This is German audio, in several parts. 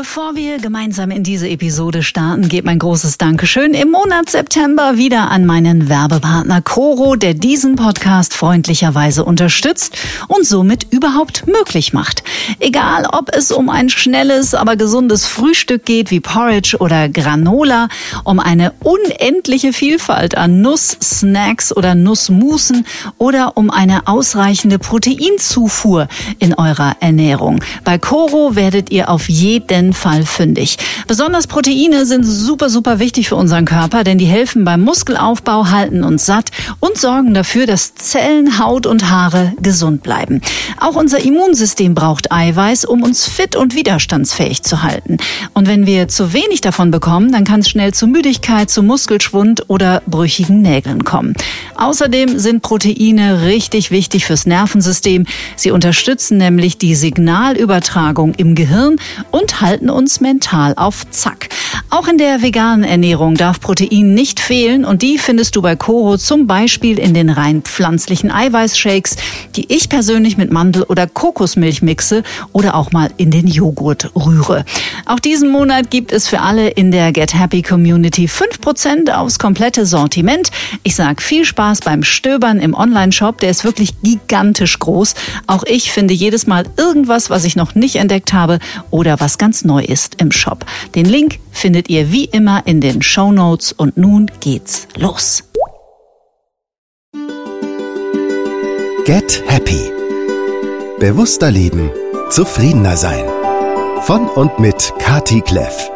Bevor wir gemeinsam in diese Episode starten, geht mein großes Dankeschön im Monat September wieder an meinen Werbepartner Coro, der diesen Podcast freundlicherweise unterstützt und somit überhaupt möglich macht. Egal, ob es um ein schnelles, aber gesundes Frühstück geht wie Porridge oder Granola, um eine unendliche Vielfalt an Nusssnacks oder Nussmusen oder um eine ausreichende Proteinzufuhr in eurer Ernährung. Bei Coro werdet ihr auf jeden Fall fündig. Besonders Proteine sind super, super wichtig für unseren Körper, denn die helfen beim Muskelaufbau, halten uns satt und sorgen dafür, dass Zellen, Haut und Haare gesund bleiben. Auch unser Immunsystem braucht Eiweiß, um uns fit und widerstandsfähig zu halten. Und wenn wir zu wenig davon bekommen, dann kann es schnell zu Müdigkeit, zu Muskelschwund oder brüchigen Nägeln kommen. Außerdem sind Proteine richtig wichtig fürs Nervensystem. Sie unterstützen nämlich die Signalübertragung im Gehirn und halten uns mental auf Zack. Auch in der veganen Ernährung darf Protein nicht fehlen und die findest du bei Coro zum Beispiel in den rein pflanzlichen Eiweißshakes, die ich persönlich mit Mandel- oder Kokosmilch mixe oder auch mal in den Joghurt rühre. Auch diesen Monat gibt es für alle in der Get Happy Community 5% aufs komplette Sortiment. Ich sag viel Spaß beim Stöbern im Online-Shop, der ist wirklich gigantisch groß. Auch ich finde jedes Mal irgendwas, was ich noch nicht entdeckt habe oder was ganz neu ist im Shop. Den Link findet ihr wie immer in den Shownotes und nun geht's los. Get Happy. Bewusster leben, zufriedener sein. Von und mit Kati Kleff.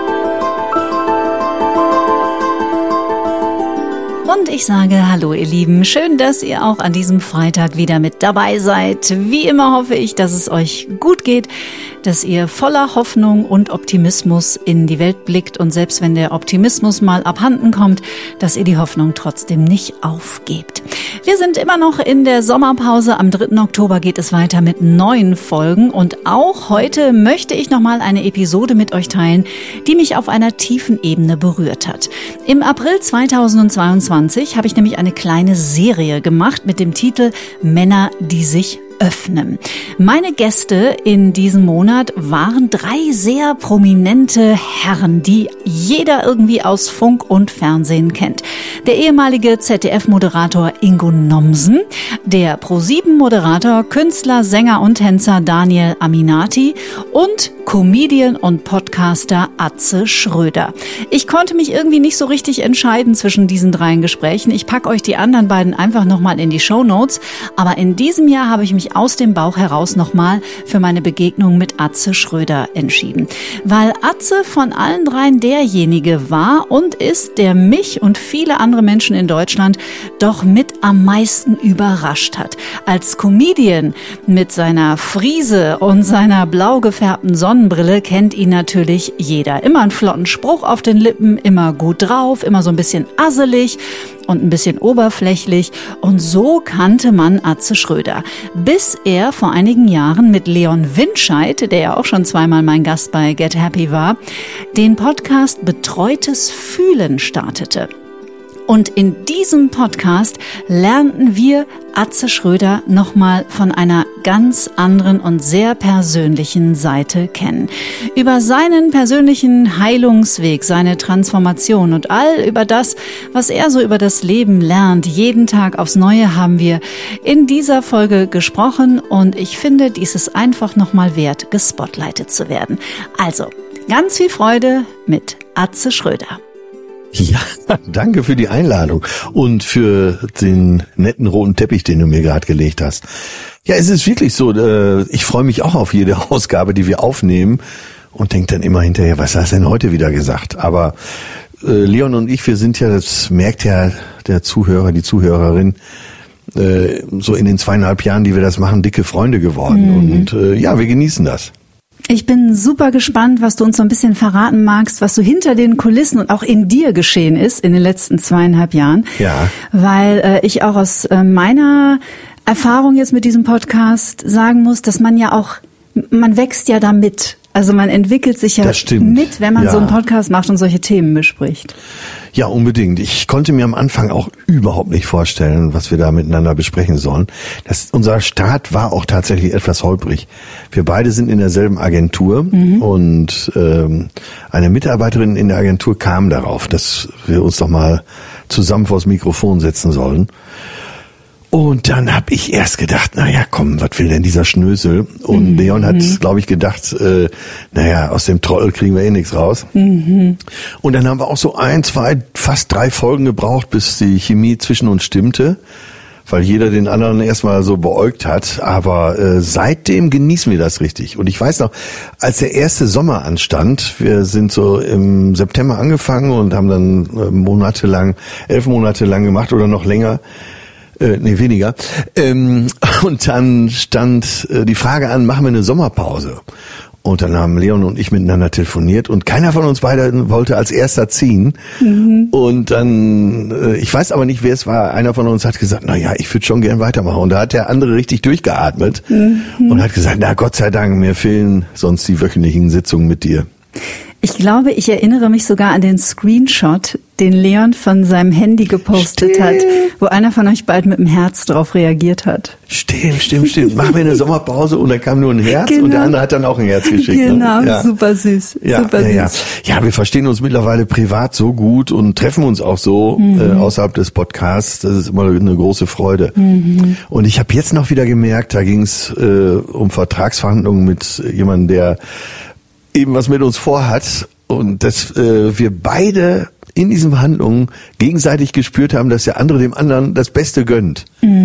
Und ich sage hallo ihr Lieben, schön, dass ihr auch an diesem Freitag wieder mit dabei seid. Wie immer hoffe ich, dass es euch gut geht, dass ihr voller Hoffnung und Optimismus in die Welt blickt und selbst wenn der Optimismus mal abhanden kommt, dass ihr die Hoffnung trotzdem nicht aufgebt. Wir sind immer noch in der Sommerpause, am 3. Oktober geht es weiter mit neuen Folgen und auch heute möchte ich nochmal eine Episode mit euch teilen, die mich auf einer tiefen Ebene berührt hat. Im April 2022 habe ich nämlich eine kleine Serie gemacht mit dem Titel Männer, die sich öffnen. Meine Gäste in diesem Monat waren 3 sehr prominente Herren, die jeder irgendwie aus Funk und Fernsehen kennt. Der ehemalige ZDF-Moderator Ingo Nomsen, der ProSieben-Moderator, Künstler, Sänger und Tänzer Daniel Aminati und Comedian und Podcaster Atze Schröder. Ich konnte mich irgendwie nicht so richtig entscheiden zwischen diesen 3 Gesprächen. Ich packe euch die anderen beiden einfach nochmal in die Shownotes. Aber in diesem Jahr habe ich mich aus dem Bauch heraus nochmal für meine Begegnung mit Atze Schröder entschieden. Weil Atze von allen 3 derjenige war und ist, der mich und viele andere Menschen in Deutschland doch mit am meisten überrascht hat. Als Comedian mit seiner Frise und seiner blau gefärbten Sonnenbrille kennt ihn natürlich jeder. Immer einen flotten Spruch auf den Lippen, immer gut drauf, immer so ein bisschen asselig und ein bisschen oberflächlich. Und so kannte man Atze Schröder. Bis er vor einigen Jahren mit Leon Winscheid, der ja auch schon zweimal mein Gast bei Get Happy war, den Podcast Betreutes Fühlen startete. Und in diesem Podcast lernten wir Atze Schröder nochmal von einer ganz anderen und sehr persönlichen Seite kennen. Über seinen persönlichen Heilungsweg, seine Transformation und all über das, was er so über das Leben lernt, jeden Tag aufs Neue haben wir in dieser Folge gesprochen und ich finde, dies ist einfach nochmal wert, gespotlightet zu werden. Also, ganz viel Freude mit Atze Schröder. Ja, danke für die Einladung und für den netten roten Teppich, den du mir gerade gelegt hast. Ja, es ist wirklich so, ich freue mich auch auf jede Ausgabe, die wir aufnehmen und denke dann immer hinterher, was hast du denn heute wieder gesagt? Aber Leon und ich, wir sind ja, das merkt ja der Zuhörer, die Zuhörerin, so in den 2,5 Jahren, die wir das machen, dicke Freunde geworden. Und ja, wir genießen das. Ich bin super gespannt, was du uns so ein bisschen verraten magst, was so hinter den Kulissen und auch in dir geschehen ist in den letzten 2,5 Jahren. Ja. Weil ich auch aus meiner Erfahrung jetzt mit diesem Podcast sagen muss, dass man ja auch, man wächst ja damit. Also man entwickelt sich ja mit, wenn man so einen Podcast macht und solche Themen bespricht. Ja, unbedingt. Ich konnte mir am Anfang auch überhaupt nicht vorstellen, was wir da miteinander besprechen sollen. Unser Start war auch tatsächlich etwas holprig. Wir beide sind in derselben Agentur und eine Mitarbeiterin in der Agentur kam darauf, dass wir uns doch mal zusammen vors Mikrofon setzen sollen. Und dann habe ich erst gedacht, naja, komm, was will denn dieser Schnösel? Und Leon hat, glaube ich, gedacht, naja, aus dem Trottel kriegen wir eh nichts raus. Und dann haben wir auch so 1, 2, fast 3 Folgen gebraucht, bis die Chemie zwischen uns stimmte, weil jeder den anderen erstmal so beäugt hat. Aber seitdem genießen wir das richtig. Und ich weiß noch, als der erste Sommer anstand, wir sind so im September angefangen und haben dann 11 Monate lang gemacht oder noch länger. Weniger. Und dann stand die Frage an, machen wir eine Sommerpause? Und dann haben Leon und ich miteinander telefoniert und keiner von uns beiden wollte als erster ziehen. Und dann, ich weiß aber nicht, wer es war, einer von uns hat gesagt, naja, ich würde schon gern weitermachen. Und da hat der andere richtig durchgeatmet und hat gesagt, na Gott sei Dank, mir fehlen sonst die wöchentlichen Sitzungen mit dir. Ich glaube, ich erinnere mich sogar an den Screenshot, den Leon von seinem Handy gepostet hat, wo einer von euch beiden mit dem Herz drauf reagiert hat. Stimmt. Machen wir eine Sommerpause und dann kam nur ein Herz und der andere hat dann auch ein Herz geschickt. Genau, ne? Ja. Super süß. Ja, wir verstehen uns mittlerweile privat so gut und treffen uns auch so außerhalb des Podcasts. Das ist immer eine große Freude. Und ich habe jetzt noch wieder gemerkt, da ging es um Vertragsverhandlungen mit jemandem, der eben was mit uns vorhat und dass wir beide in diesen Verhandlungen gegenseitig gespürt haben, dass der andere dem anderen das Beste gönnt.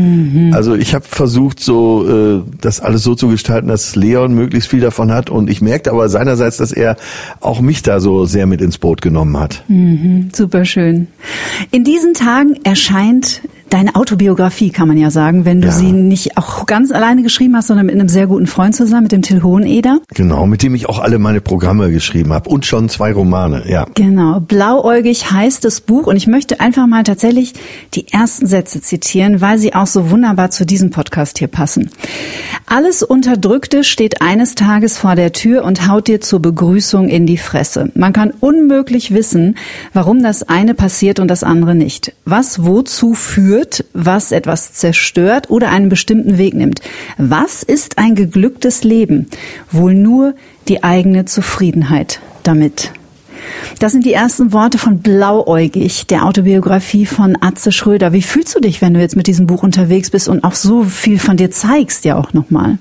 Also ich habe versucht, so das alles so zu gestalten, dass Leon möglichst viel davon hat und ich merkte aber seinerseits, dass er auch mich da so sehr mit ins Boot genommen hat. Super schön. In diesen Tagen erscheint deine Autobiografie, kann man ja sagen, wenn du sie nicht auch ganz alleine geschrieben hast, sondern mit einem sehr guten Freund zusammen, mit dem Till Hoheneder. Genau, mit dem ich auch alle meine Programme geschrieben habe und schon 2 Romane, ja. Genau, Blauäugig heißt das Buch und ich möchte einfach mal tatsächlich die ersten Sätze zitieren, weil sie auch so wunderbar zu diesem Podcast hier passen. Alles Unterdrückte steht eines Tages vor der Tür und haut dir zur Begrüßung in die Fresse. Man kann unmöglich wissen, warum das eine passiert und das andere nicht. Was wozu führt, was etwas zerstört oder einen bestimmten Weg nimmt. Was ist ein geglücktes Leben? Wohl nur die eigene Zufriedenheit damit. Das sind die ersten Worte von Blauäugig, der Autobiografie von Atze Schröder. Wie fühlst du dich, wenn du jetzt mit diesem Buch unterwegs bist und auch so viel von dir zeigst, ja auch nochmal?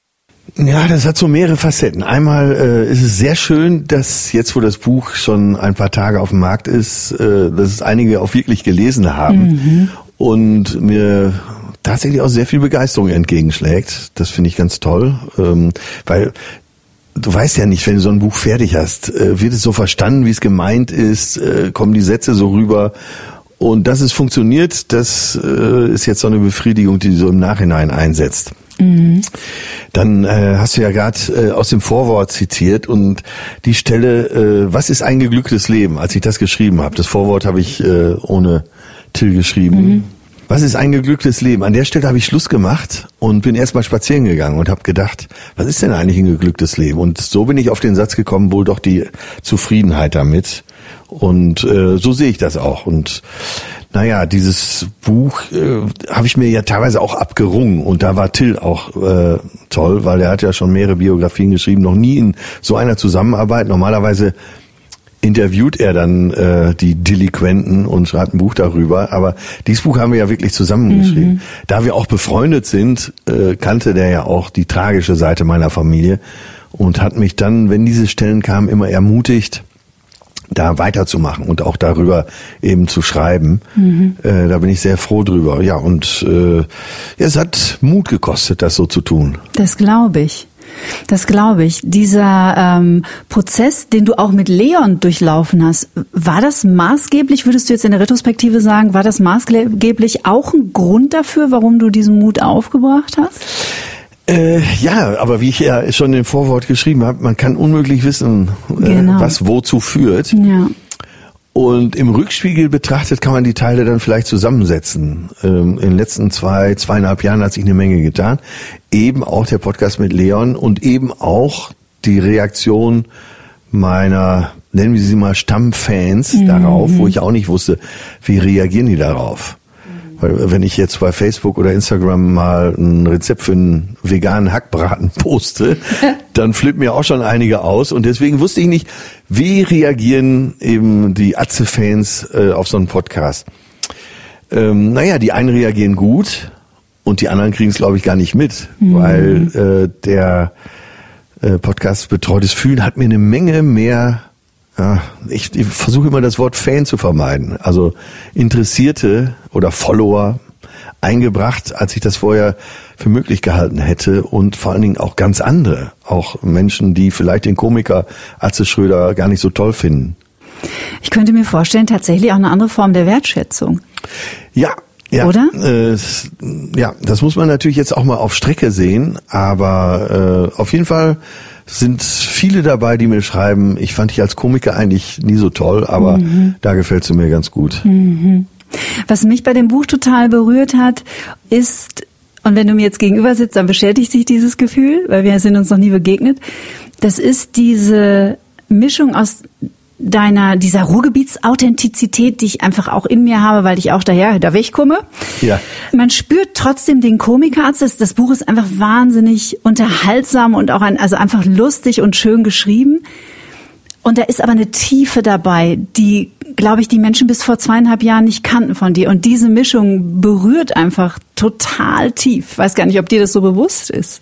Ja, das hat so mehrere Facetten. Einmal ist es sehr schön, dass jetzt, wo das Buch schon ein paar Tage auf dem Markt ist, dass es einige auch wirklich gelesen haben und mir tatsächlich auch sehr viel Begeisterung entgegenschlägt. Das finde ich ganz toll, weil du weißt ja nicht, wenn du so ein Buch fertig hast, wird es so verstanden, wie es gemeint ist, kommen die Sätze so rüber. Und dass es funktioniert, das ist jetzt so eine Befriedigung, die so im Nachhinein einsetzt. Dann hast du ja gerade aus dem Vorwort zitiert und die Stelle, was ist ein geglücktes Leben, als ich das geschrieben habe. Das Vorwort habe ich ohne Till geschrieben. Was ist ein geglücktes Leben? An der Stelle habe ich Schluss gemacht und bin erstmal spazieren gegangen und habe gedacht, was ist denn eigentlich ein geglücktes Leben? Und so bin ich auf den Satz gekommen, wohl doch die Zufriedenheit damit. Und so sehe ich das auch. Und naja, dieses Buch habe ich mir ja teilweise auch abgerungen. Und da war Till auch toll, weil er hat ja schon mehrere Biografien geschrieben, noch nie in so einer Zusammenarbeit. Normalerweise interviewt er dann die Delinquenten und schreibt ein Buch darüber. Aber dieses Buch haben wir ja wirklich zusammengeschrieben. Da wir auch befreundet sind, kannte der ja auch die tragische Seite meiner Familie und hat mich dann, wenn diese Stellen kamen, immer ermutigt, da weiterzumachen und auch darüber eben zu schreiben. Da bin ich sehr froh drüber. Ja, und es hat Mut gekostet, das so zu tun. Das glaube ich. Das glaube ich. Dieser Prozess, den du auch mit Leon durchlaufen hast, war das maßgeblich, würdest du jetzt in der Retrospektive sagen, war das maßgeblich auch ein Grund dafür, warum du diesen Mut aufgebracht hast? Ja, aber wie ich ja schon im Vorwort geschrieben habe, man kann unmöglich wissen, was wozu führt. Ja. Und im Rückspiegel betrachtet kann man die Teile dann vielleicht zusammensetzen. In den letzten 2,5 Jahren hat sich eine Menge getan. Eben auch der Podcast mit Leon und eben auch die Reaktion meiner, nennen wir sie mal Stammfans darauf, wo ich auch nicht wusste, wie reagieren die darauf. Weil wenn ich jetzt bei Facebook oder Instagram mal ein Rezept für einen veganen Hackbraten poste, dann flippen mir auch schon einige aus. Und deswegen wusste ich nicht, wie reagieren eben die Atze-Fans auf so einen Podcast. Die einen reagieren gut und die anderen kriegen es, glaube ich, gar nicht mit, weil der Podcast Betreutes Fühlen hat mir eine Menge mehr, ich versuche immer das Wort Fan zu vermeiden, also Interessierte oder Follower eingebracht, als ich das vorher für möglich gehalten hätte, und vor allen Dingen auch ganz andere, auch Menschen, die vielleicht den Komiker Atze Schröder gar nicht so toll finden. Ich könnte mir vorstellen, tatsächlich auch eine andere Form der Wertschätzung. Ja. Oder? Das muss man natürlich jetzt auch mal auf Strecke sehen, aber auf jeden Fall sind viele dabei, die mir schreiben, ich fand dich als Komiker eigentlich nie so toll, aber da gefällst du mir ganz gut. Was mich bei dem Buch total berührt hat, ist, und wenn du mir jetzt gegenüber sitzt, dann bestätigt sich dieses Gefühl, weil wir sind uns noch nie begegnet, das ist diese Mischung aus dieser Ruhrgebietsauthentizität, die ich einfach auch in mir habe, weil ich auch da wegkomme. Ja. Man spürt trotzdem den Komiker. Das Buch ist einfach wahnsinnig unterhaltsam und auch einfach lustig und schön geschrieben. Und da ist aber eine Tiefe dabei, die, glaube ich, die Menschen bis vor 2,5 Jahren nicht kannten von dir. Und diese Mischung berührt einfach total tief. Weiß gar nicht, ob dir das so bewusst ist.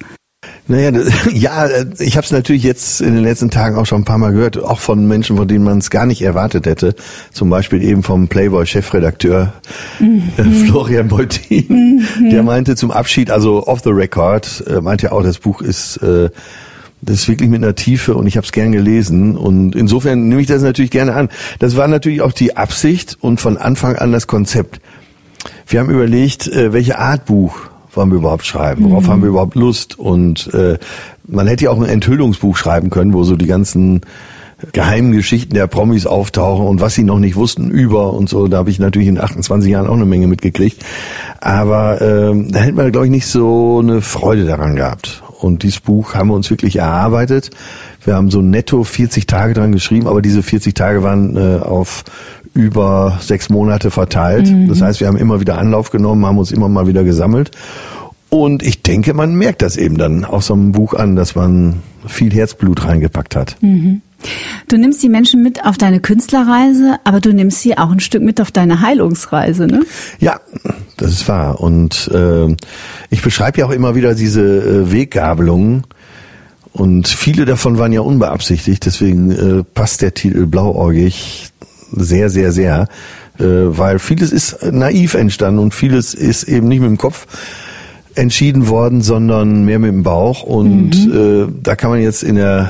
Ich habe es natürlich jetzt in den letzten Tagen auch schon ein paar Mal gehört, auch von Menschen, von denen man es gar nicht erwartet hätte. Zum Beispiel eben vom Playboy-Chefredakteur Florian Beutin. Der meinte zum Abschied, also off the record, meinte er auch, das Buch ist wirklich mit einer Tiefe und ich habe es gern gelesen. Und insofern nehme ich das natürlich gerne an. Das war natürlich auch die Absicht und von Anfang an das Konzept. Wir haben überlegt, welche Art Buch wollen wir überhaupt schreiben? Worauf haben wir überhaupt Lust? Und man hätte ja auch ein Enthüllungsbuch schreiben können, wo so die ganzen geheimen Geschichten der Promis auftauchen und was sie noch nicht wussten über und so. Da habe ich natürlich in 28 Jahren auch eine Menge mitgekriegt. Aber da hätte man, glaube ich, nicht so eine Freude daran gehabt. Und dieses Buch haben wir uns wirklich erarbeitet. Wir haben so netto 40 Tage dran geschrieben, aber diese 40 Tage waren auf über 6 Monate verteilt. Das heißt, wir haben immer wieder Anlauf genommen, haben uns immer mal wieder gesammelt. Und ich denke, man merkt das eben dann aus so einem Buch an, dass man viel Herzblut reingepackt hat. Du nimmst die Menschen mit auf deine Künstlerreise, aber du nimmst sie auch ein Stück mit auf deine Heilungsreise, ne? Ja, das ist wahr. Und ich beschreibe ja auch immer wieder diese Weggabelungen. Und viele davon waren ja unbeabsichtigt. Deswegen passt der Titel Blauäugig sehr, sehr, sehr. Weil vieles ist naiv entstanden und vieles ist eben nicht mit dem Kopf entschieden worden, sondern mehr mit dem Bauch. Und da kann man jetzt in der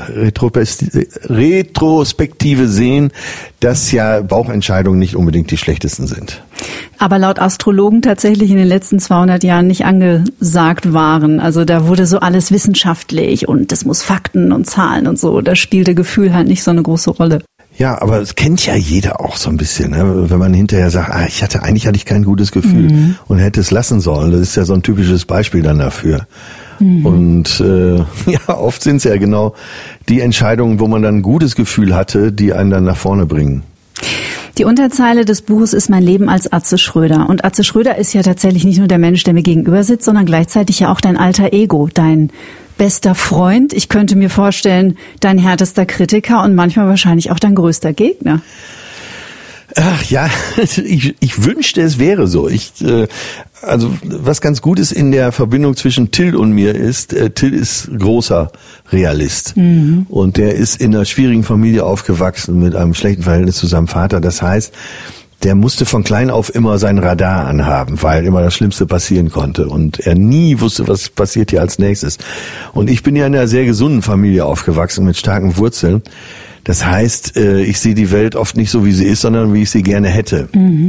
Retrospektive sehen, dass ja Bauchentscheidungen nicht unbedingt die schlechtesten sind. Aber laut Astrologen tatsächlich in den letzten 200 Jahren nicht angesagt waren. Also da wurde so alles wissenschaftlich und das muss Fakten und Zahlen und so. Da spielte Gefühl halt nicht so eine große Rolle. Ja, aber es kennt ja jeder auch so ein bisschen, ne? Wenn man hinterher sagt, eigentlich hatte ich kein gutes Gefühl und hätte es lassen sollen. Das ist ja so ein typisches Beispiel dann dafür. Und oft sind es ja genau die Entscheidungen, wo man dann ein gutes Gefühl hatte, die einen dann nach vorne bringen. Die Unterzeile des Buches ist Mein Leben als Atze Schröder. Und Atze Schröder ist ja tatsächlich nicht nur der Mensch, der mir gegenüber sitzt, sondern gleichzeitig ja auch dein alter Ego, dein bester Freund. Ich könnte mir vorstellen, dein härtester Kritiker und manchmal wahrscheinlich auch dein größter Gegner. Ach ja, ich wünschte, es wäre so. Also was ganz gut ist in der Verbindung zwischen Till und mir ist, Till ist großer Realist. Und der ist in einer schwierigen Familie aufgewachsen mit einem schlechten Verhältnis zu seinem Vater. Das heißt, der musste von klein auf immer sein Radar anhaben, weil immer das Schlimmste passieren konnte und er nie wusste, was passiert hier als nächstes. Und ich bin ja in einer sehr gesunden Familie aufgewachsen mit starken Wurzeln. Das heißt, ich sehe die Welt oft nicht so, wie sie ist, sondern wie ich sie gerne hätte.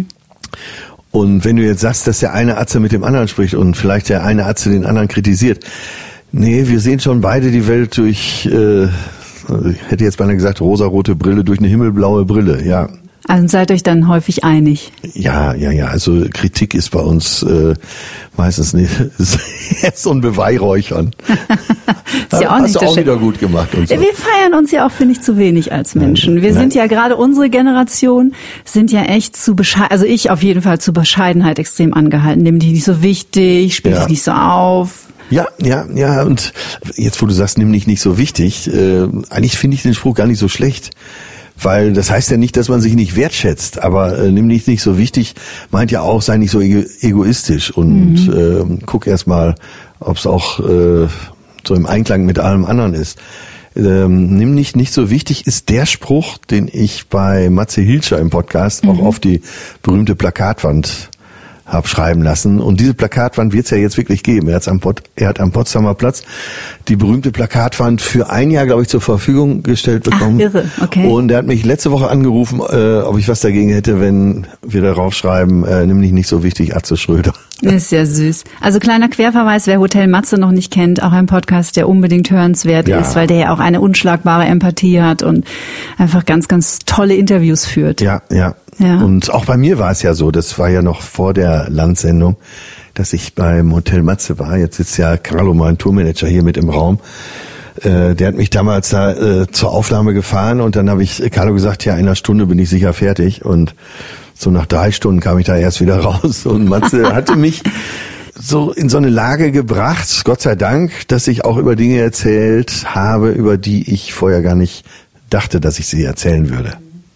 Und wenn du jetzt sagst, dass der eine Atze mit dem anderen spricht und vielleicht der eine Atze den anderen kritisiert, nee, wir sehen schon beide die Welt durch, ich hätte jetzt beinahe gesagt, rosarote Brille, durch eine himmelblaue Brille, ja. Also seid euch dann häufig einig? Ja. Also Kritik ist bei uns meistens nicht so ein Beweihräuchern. Ist ja auch hast du auch wieder gut gemacht. Und so. Wir feiern uns ja auch, finde ich, zu wenig als Menschen. Wir sind ja gerade, unsere Generation sind ja echt also ich auf jeden Fall zu Bescheidenheit extrem angehalten. Nimm dich nicht so wichtig, spiel dich nicht so auf. Ja, und jetzt, wo du sagst, nimm dich nicht so wichtig, eigentlich finde ich den Spruch gar nicht so schlecht. Weil das heißt ja nicht, dass man sich nicht wertschätzt, aber nimm dich nicht so wichtig, meint ja auch, sei nicht so egoistisch und guck erst mal, ob es auch so im Einklang mit allem anderen ist. Nimm dich nicht so wichtig ist der Spruch, den ich bei Matze Hilscher im Podcast auch auf die berühmte Plakatwand hab schreiben lassen. Und diese Plakatwand wird es ja jetzt wirklich geben. Er hat am Potsdamer Platz die berühmte Plakatwand für ein Jahr, glaube ich, zur Verfügung gestellt bekommen. Ach, irre, okay. Und er hat mich letzte Woche angerufen, ob ich was dagegen hätte, wenn wir darauf schreiben, nimm dich nicht so wichtig, Atze Schröder. Ist ja süß. Also kleiner Querverweis, wer Hotel Matze noch nicht kennt, auch ein Podcast, der unbedingt hörenswert ist, weil der ja auch eine unschlagbare Empathie hat und einfach ganz, ganz tolle Interviews führt. Ja. Und auch bei mir war es ja so, das war ja noch vor der Landsendung, dass ich beim Hotel Matze war. Jetzt sitzt ja Carlo, mein Tourmanager, hier mit im Raum. Der hat mich damals da zur Aufnahme gefahren und dann habe ich Carlo gesagt, ja, in einer Stunde bin ich sicher fertig. Und so nach 3 Stunden kam ich da erst wieder raus. Und Matze hatte mich so in so eine Lage gebracht, Gott sei Dank, dass ich auch über Dinge erzählt habe, über die ich vorher gar nicht dachte, dass ich sie erzählen würde.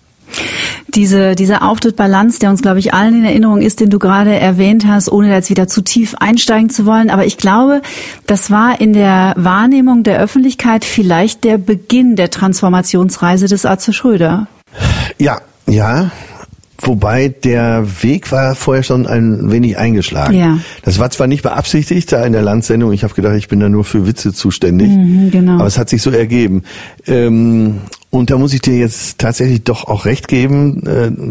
Dieser Auftritt bei Lanz, der uns, glaube ich, allen in Erinnerung ist, den du gerade erwähnt hast, ohne da jetzt wieder zu tief einsteigen zu wollen. Aber ich glaube, das war in der Wahrnehmung der Öffentlichkeit vielleicht der Beginn der Transformationsreise des Atze Schröder. Ja. Wobei der Weg war vorher schon ein wenig eingeschlagen. Ja. Das war zwar nicht beabsichtigt da in der Lanz-Sendung. Ich habe gedacht, ich bin da nur für Witze zuständig. Genau. Aber es hat sich so ergeben. Und da muss ich dir jetzt tatsächlich doch auch recht geben.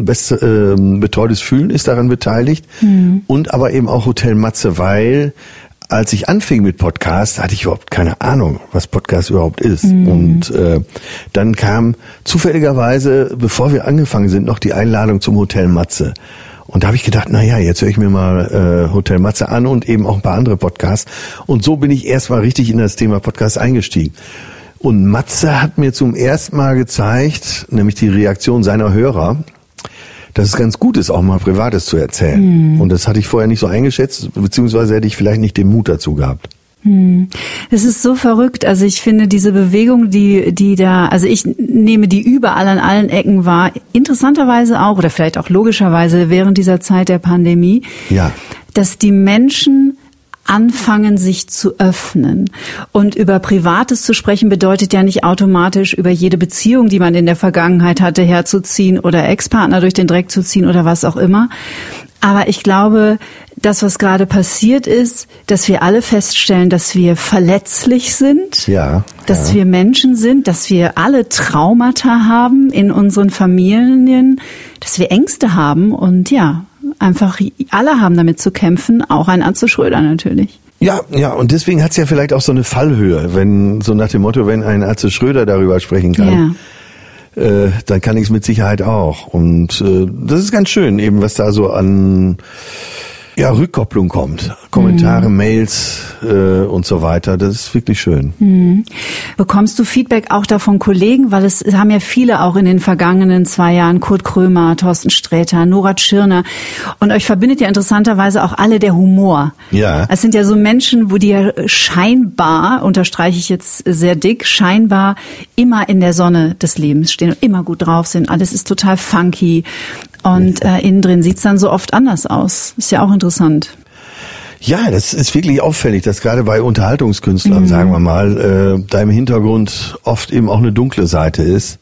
Betreutes Fühlen ist daran beteiligt. Und aber eben auch Hotel Matze, weil als ich anfing mit Podcast, hatte ich überhaupt keine Ahnung, was Podcast überhaupt ist. Und dann kam zufälligerweise, bevor wir angefangen sind, noch die Einladung zum Hotel Matze. Und da habe ich gedacht, jetzt höre ich mir mal Hotel Matze an und eben auch ein paar andere Podcasts. Und so bin ich erstmal richtig in das Thema Podcast eingestiegen. Und Matze hat mir zum ersten Mal gezeigt, nämlich die Reaktion seiner Hörer, dass es ganz gut ist, auch mal Privates zu erzählen. Und das hatte ich vorher nicht so eingeschätzt, beziehungsweise hätte ich vielleicht nicht den Mut dazu gehabt. Es ist so verrückt. Also ich finde diese Bewegung, die da, also ich nehme die überall an allen Ecken wahr, interessanterweise auch, oder vielleicht auch logischerweise während dieser Zeit der Pandemie, dass die Menschen anfangen, sich zu öffnen. Und über Privates zu sprechen bedeutet ja nicht automatisch über jede Beziehung, die man in der Vergangenheit hatte, herzuziehen oder Ex-Partner durch den Dreck zu ziehen oder was auch immer. Aber ich glaube, das, was gerade passiert ist, dass wir alle feststellen, dass wir verletzlich sind, dass wir Menschen sind, dass wir alle Traumata haben in unseren Familien, dass wir Ängste haben und einfach alle haben damit zu kämpfen, auch ein Atze Schröder natürlich. Ja, und deswegen hat's ja vielleicht auch so eine Fallhöhe, wenn so nach dem Motto, wenn ein Atze Schröder darüber sprechen kann, dann kann ich es mit Sicherheit auch. Und das ist ganz schön, eben was da so an Rückkopplung kommt. Kommentare, Mails und so weiter. Das ist wirklich schön. Bekommst du Feedback auch da von Kollegen? Weil es haben ja viele auch in den vergangenen 2 Jahren, Kurt Krömer, Thorsten Sträter, Nora Tschirner. Und euch verbindet ja interessanterweise auch alle der Humor. Ja. Es sind ja so Menschen, wo die ja scheinbar, unterstreiche ich jetzt sehr dick, scheinbar immer in der Sonne des Lebens stehen und immer gut drauf sind. Alles ist total funky. Und innen drin sieht's dann so oft anders aus. Ist ja auch interessant. Ja, das ist wirklich auffällig, dass gerade bei Unterhaltungskünstlern, sagen wir mal, da im Hintergrund oft eben auch eine dunkle Seite ist.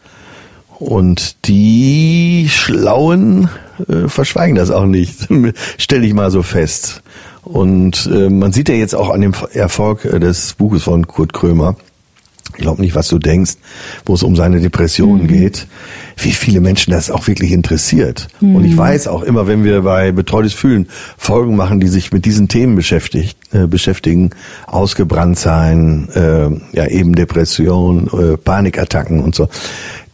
Und die Schlauen verschweigen das auch nicht, stelle ich mal so fest. Und man sieht ja jetzt auch an dem Erfolg des Buches von Kurt Krömer, ich glaube nicht, was du denkst, wo es um seine Depressionen geht, wie viele Menschen das auch wirklich interessiert. Und ich weiß auch immer, wenn wir bei Betreutes Fühlen Folgen machen, die sich mit diesen Themen beschäftigen, ausgebrannt sein, eben Depression, Panikattacken und so,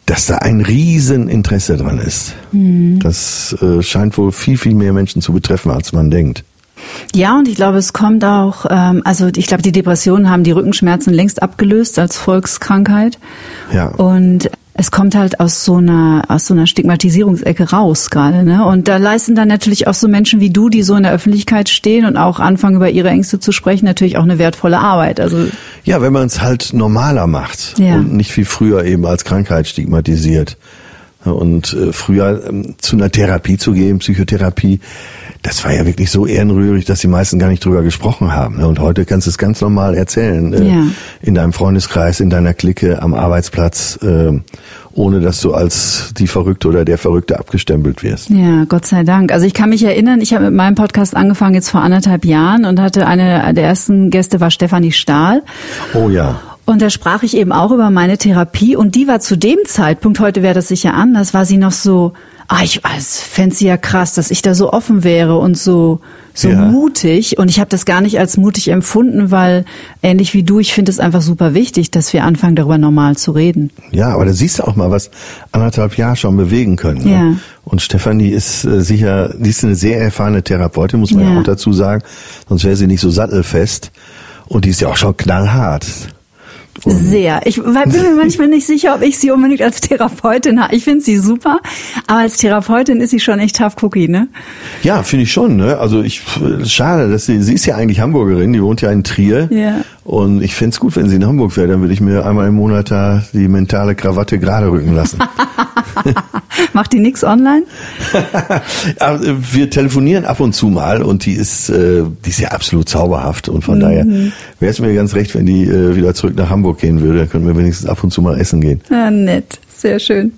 dass da ein Rieseninteresse dran ist. Das scheint wohl viel, viel mehr Menschen zu betreffen, als man denkt. Ja, und ich glaube, es kommt auch, ich glaube, die Depressionen haben die Rückenschmerzen längst abgelöst als Volkskrankheit. Ja. Und es kommt halt aus so einer Stigmatisierungsecke raus gerade, ne? Und da leisten dann natürlich auch so Menschen wie du, die so in der Öffentlichkeit stehen und auch anfangen, über ihre Ängste zu sprechen, natürlich auch eine wertvolle Arbeit. Also ja, wenn man es halt normaler macht und nicht wie früher eben als Krankheit stigmatisiert. Und früher zu einer Therapie zu gehen, Psychotherapie, das war ja wirklich so ehrenrührig, dass die meisten gar nicht drüber gesprochen haben. Und heute kannst du es ganz normal erzählen, in deinem Freundeskreis, in deiner Clique, am Arbeitsplatz, ohne dass du als die Verrückte oder der Verrückte abgestempelt wirst. Ja, Gott sei Dank. Also ich kann mich erinnern, ich habe mit meinem Podcast angefangen jetzt vor 1,5 Jahren und hatte eine der ersten Gäste war Stefanie Stahl. Oh ja. Und da sprach ich eben auch über meine Therapie und die war zu dem Zeitpunkt, heute wäre das sicher anders, war sie noch so, ich fände sie ja krass, dass ich da so offen wäre und so mutig. Und ich habe das gar nicht als mutig empfunden, weil ähnlich wie du, ich finde es einfach super wichtig, dass wir anfangen, darüber normal zu reden. Ja, aber da siehst du auch mal, was 1,5 Jahre schon bewegen können. Ne? Ja. Und Stefanie ist sicher, die ist eine sehr erfahrene Therapeutin, muss man ja auch dazu sagen, sonst wäre sie nicht so sattelfest. Und die ist ja auch schon knallhart. Sehr. Ich bin mir manchmal nicht sicher, ob ich sie unbedingt als Therapeutin habe. Ich finde sie super, aber als Therapeutin ist sie schon echt tough cookie, ne? Ja, finde ich schon, ne? Also schade, dass sie ist ja eigentlich Hamburgerin, die wohnt ja in Trier. Ja. Und ich fände es gut, wenn sie in Hamburg wäre, dann würde ich mir einmal im Monat da die mentale Krawatte gerade rücken lassen. Macht die nix online? Wir telefonieren ab und zu mal und die ist ja absolut zauberhaft und von daher wäre es mir ganz recht, wenn die wieder zurück nach Hamburg gehen würde. Dann könnten wir wenigstens ab und zu mal essen gehen. Ja, nett. Sehr schön.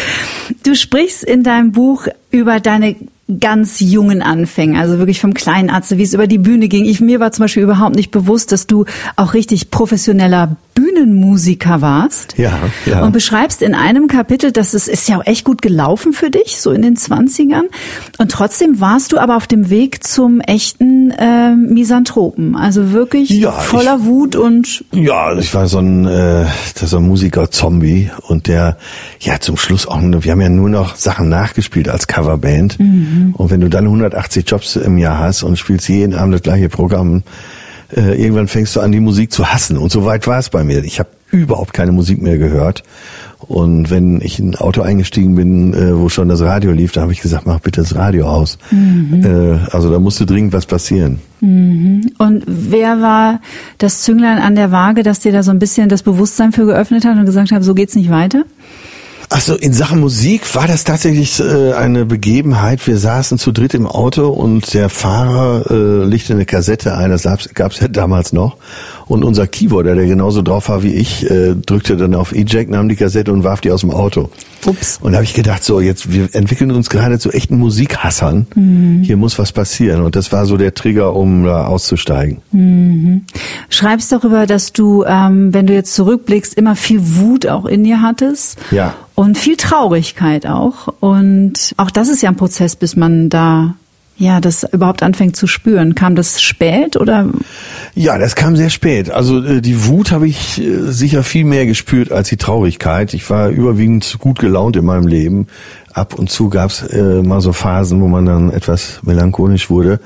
Du sprichst in deinem Buch über deine ganz jungen Anfängen, also wirklich vom kleinen Atze, wie es über die Bühne ging. Mir war zum Beispiel überhaupt nicht bewusst, dass du auch richtig professioneller Bühnenmusiker warst. Ja. Und beschreibst in einem Kapitel, dass es ist ja auch echt gut gelaufen für dich, so in den 20ern. Und trotzdem warst du aber auf dem Weg zum echten Misanthropen. Also wirklich voller Wut und... Ja, ich war so ein Musiker-Zombie und der, zum Schluss auch, wir haben ja nur noch Sachen nachgespielt als Coverband. Und wenn du dann 180 Jobs im Jahr hast und spielst jeden Abend das gleiche Programm, irgendwann fängst du an, die Musik zu hassen. Und so weit war es bei mir. Ich habe überhaupt keine Musik mehr gehört. Und wenn ich in ein Auto eingestiegen bin, wo schon das Radio lief, da habe ich gesagt, mach bitte das Radio aus. Also da musste dringend was passieren. Und wer war das Zünglein an der Waage, das dir da so ein bisschen das Bewusstsein für geöffnet hat und gesagt hat, so geht's nicht weiter? Achso, in Sachen Musik war das tatsächlich eine Begebenheit. Wir saßen zu dritt im Auto und der Fahrer legte eine Kassette ein, das gab's ja damals noch. Und unser Keyboarder, der genauso drauf war wie ich, drückte dann auf Eject, nahm die Kassette und warf die aus dem Auto. Ups. Und da habe ich gedacht, so jetzt, wir entwickeln uns gerade zu echten Musikhassern. Hier muss was passieren. Und das war so der Trigger, um da auszusteigen. Schreibst darüber, dass du, wenn du jetzt zurückblickst, immer viel Wut auch in dir hattest. Ja. Und viel Traurigkeit auch. Und auch das ist ja ein Prozess, bis man da das überhaupt anfängt zu spüren. Kam das spät oder? Ja, das kam sehr spät. Also die Wut habe ich sicher viel mehr gespürt als die Traurigkeit. Ich war überwiegend gut gelaunt in meinem Leben. Ab und zu gab es mal so Phasen, wo man dann etwas melancholisch wurde.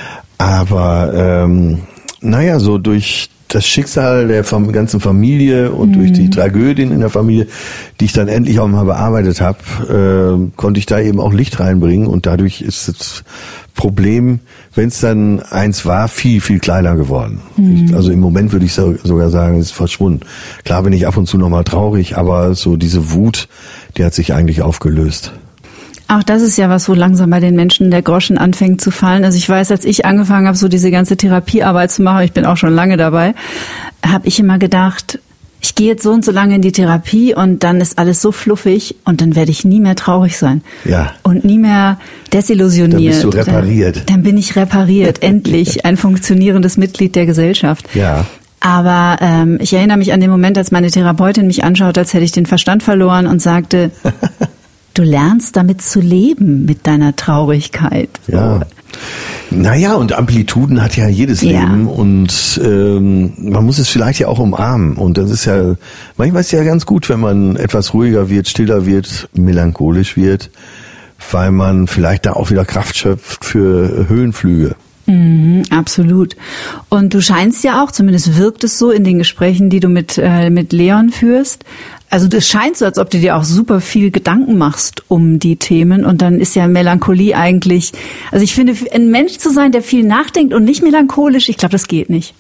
Aber so durch das Schicksal der ganzen Familie und durch die Tragödien in der Familie, die ich dann endlich auch mal bearbeitet habe, konnte ich da eben auch Licht reinbringen und dadurch ist das Problem, wenn es dann eins war, viel, viel kleiner geworden. Also im Moment würde ich sogar sagen, es ist verschwunden. Klar bin ich ab und zu nochmal traurig, aber so diese Wut, die hat sich eigentlich aufgelöst. Auch das ist ja was, wo langsam bei den Menschen der Groschen anfängt zu fallen. Also ich weiß, als ich angefangen habe, so diese ganze Therapiearbeit zu machen, ich bin auch schon lange dabei, habe ich immer gedacht, ich gehe jetzt so und so lange in die Therapie und dann ist alles so fluffig und dann werde ich nie mehr traurig sein. Ja. Und nie mehr desillusioniert. Dann bist du repariert. Dann bin ich repariert, endlich ein funktionierendes Mitglied der Gesellschaft. Ja. Aber ich erinnere mich an den Moment, als meine Therapeutin mich anschaut, als hätte ich den Verstand verloren und sagte, du lernst damit zu leben, mit deiner Traurigkeit. So. Naja, und Amplituden hat ja jedes Leben und man muss es vielleicht ja auch umarmen. Und das ist ja, manchmal ist es ja ganz gut, wenn man etwas ruhiger wird, stiller wird, melancholisch wird, weil man vielleicht da auch wieder Kraft schöpft für Höhenflüge. Absolut. Und du scheinst ja auch, zumindest wirkt es so in den Gesprächen, die du mit Leon führst. Also das scheint so, als ob du dir auch super viel Gedanken machst um die Themen. Und dann ist ja Melancholie eigentlich, also ich finde, ein Mensch zu sein, der viel nachdenkt und nicht melancholisch, ich glaube, das geht nicht.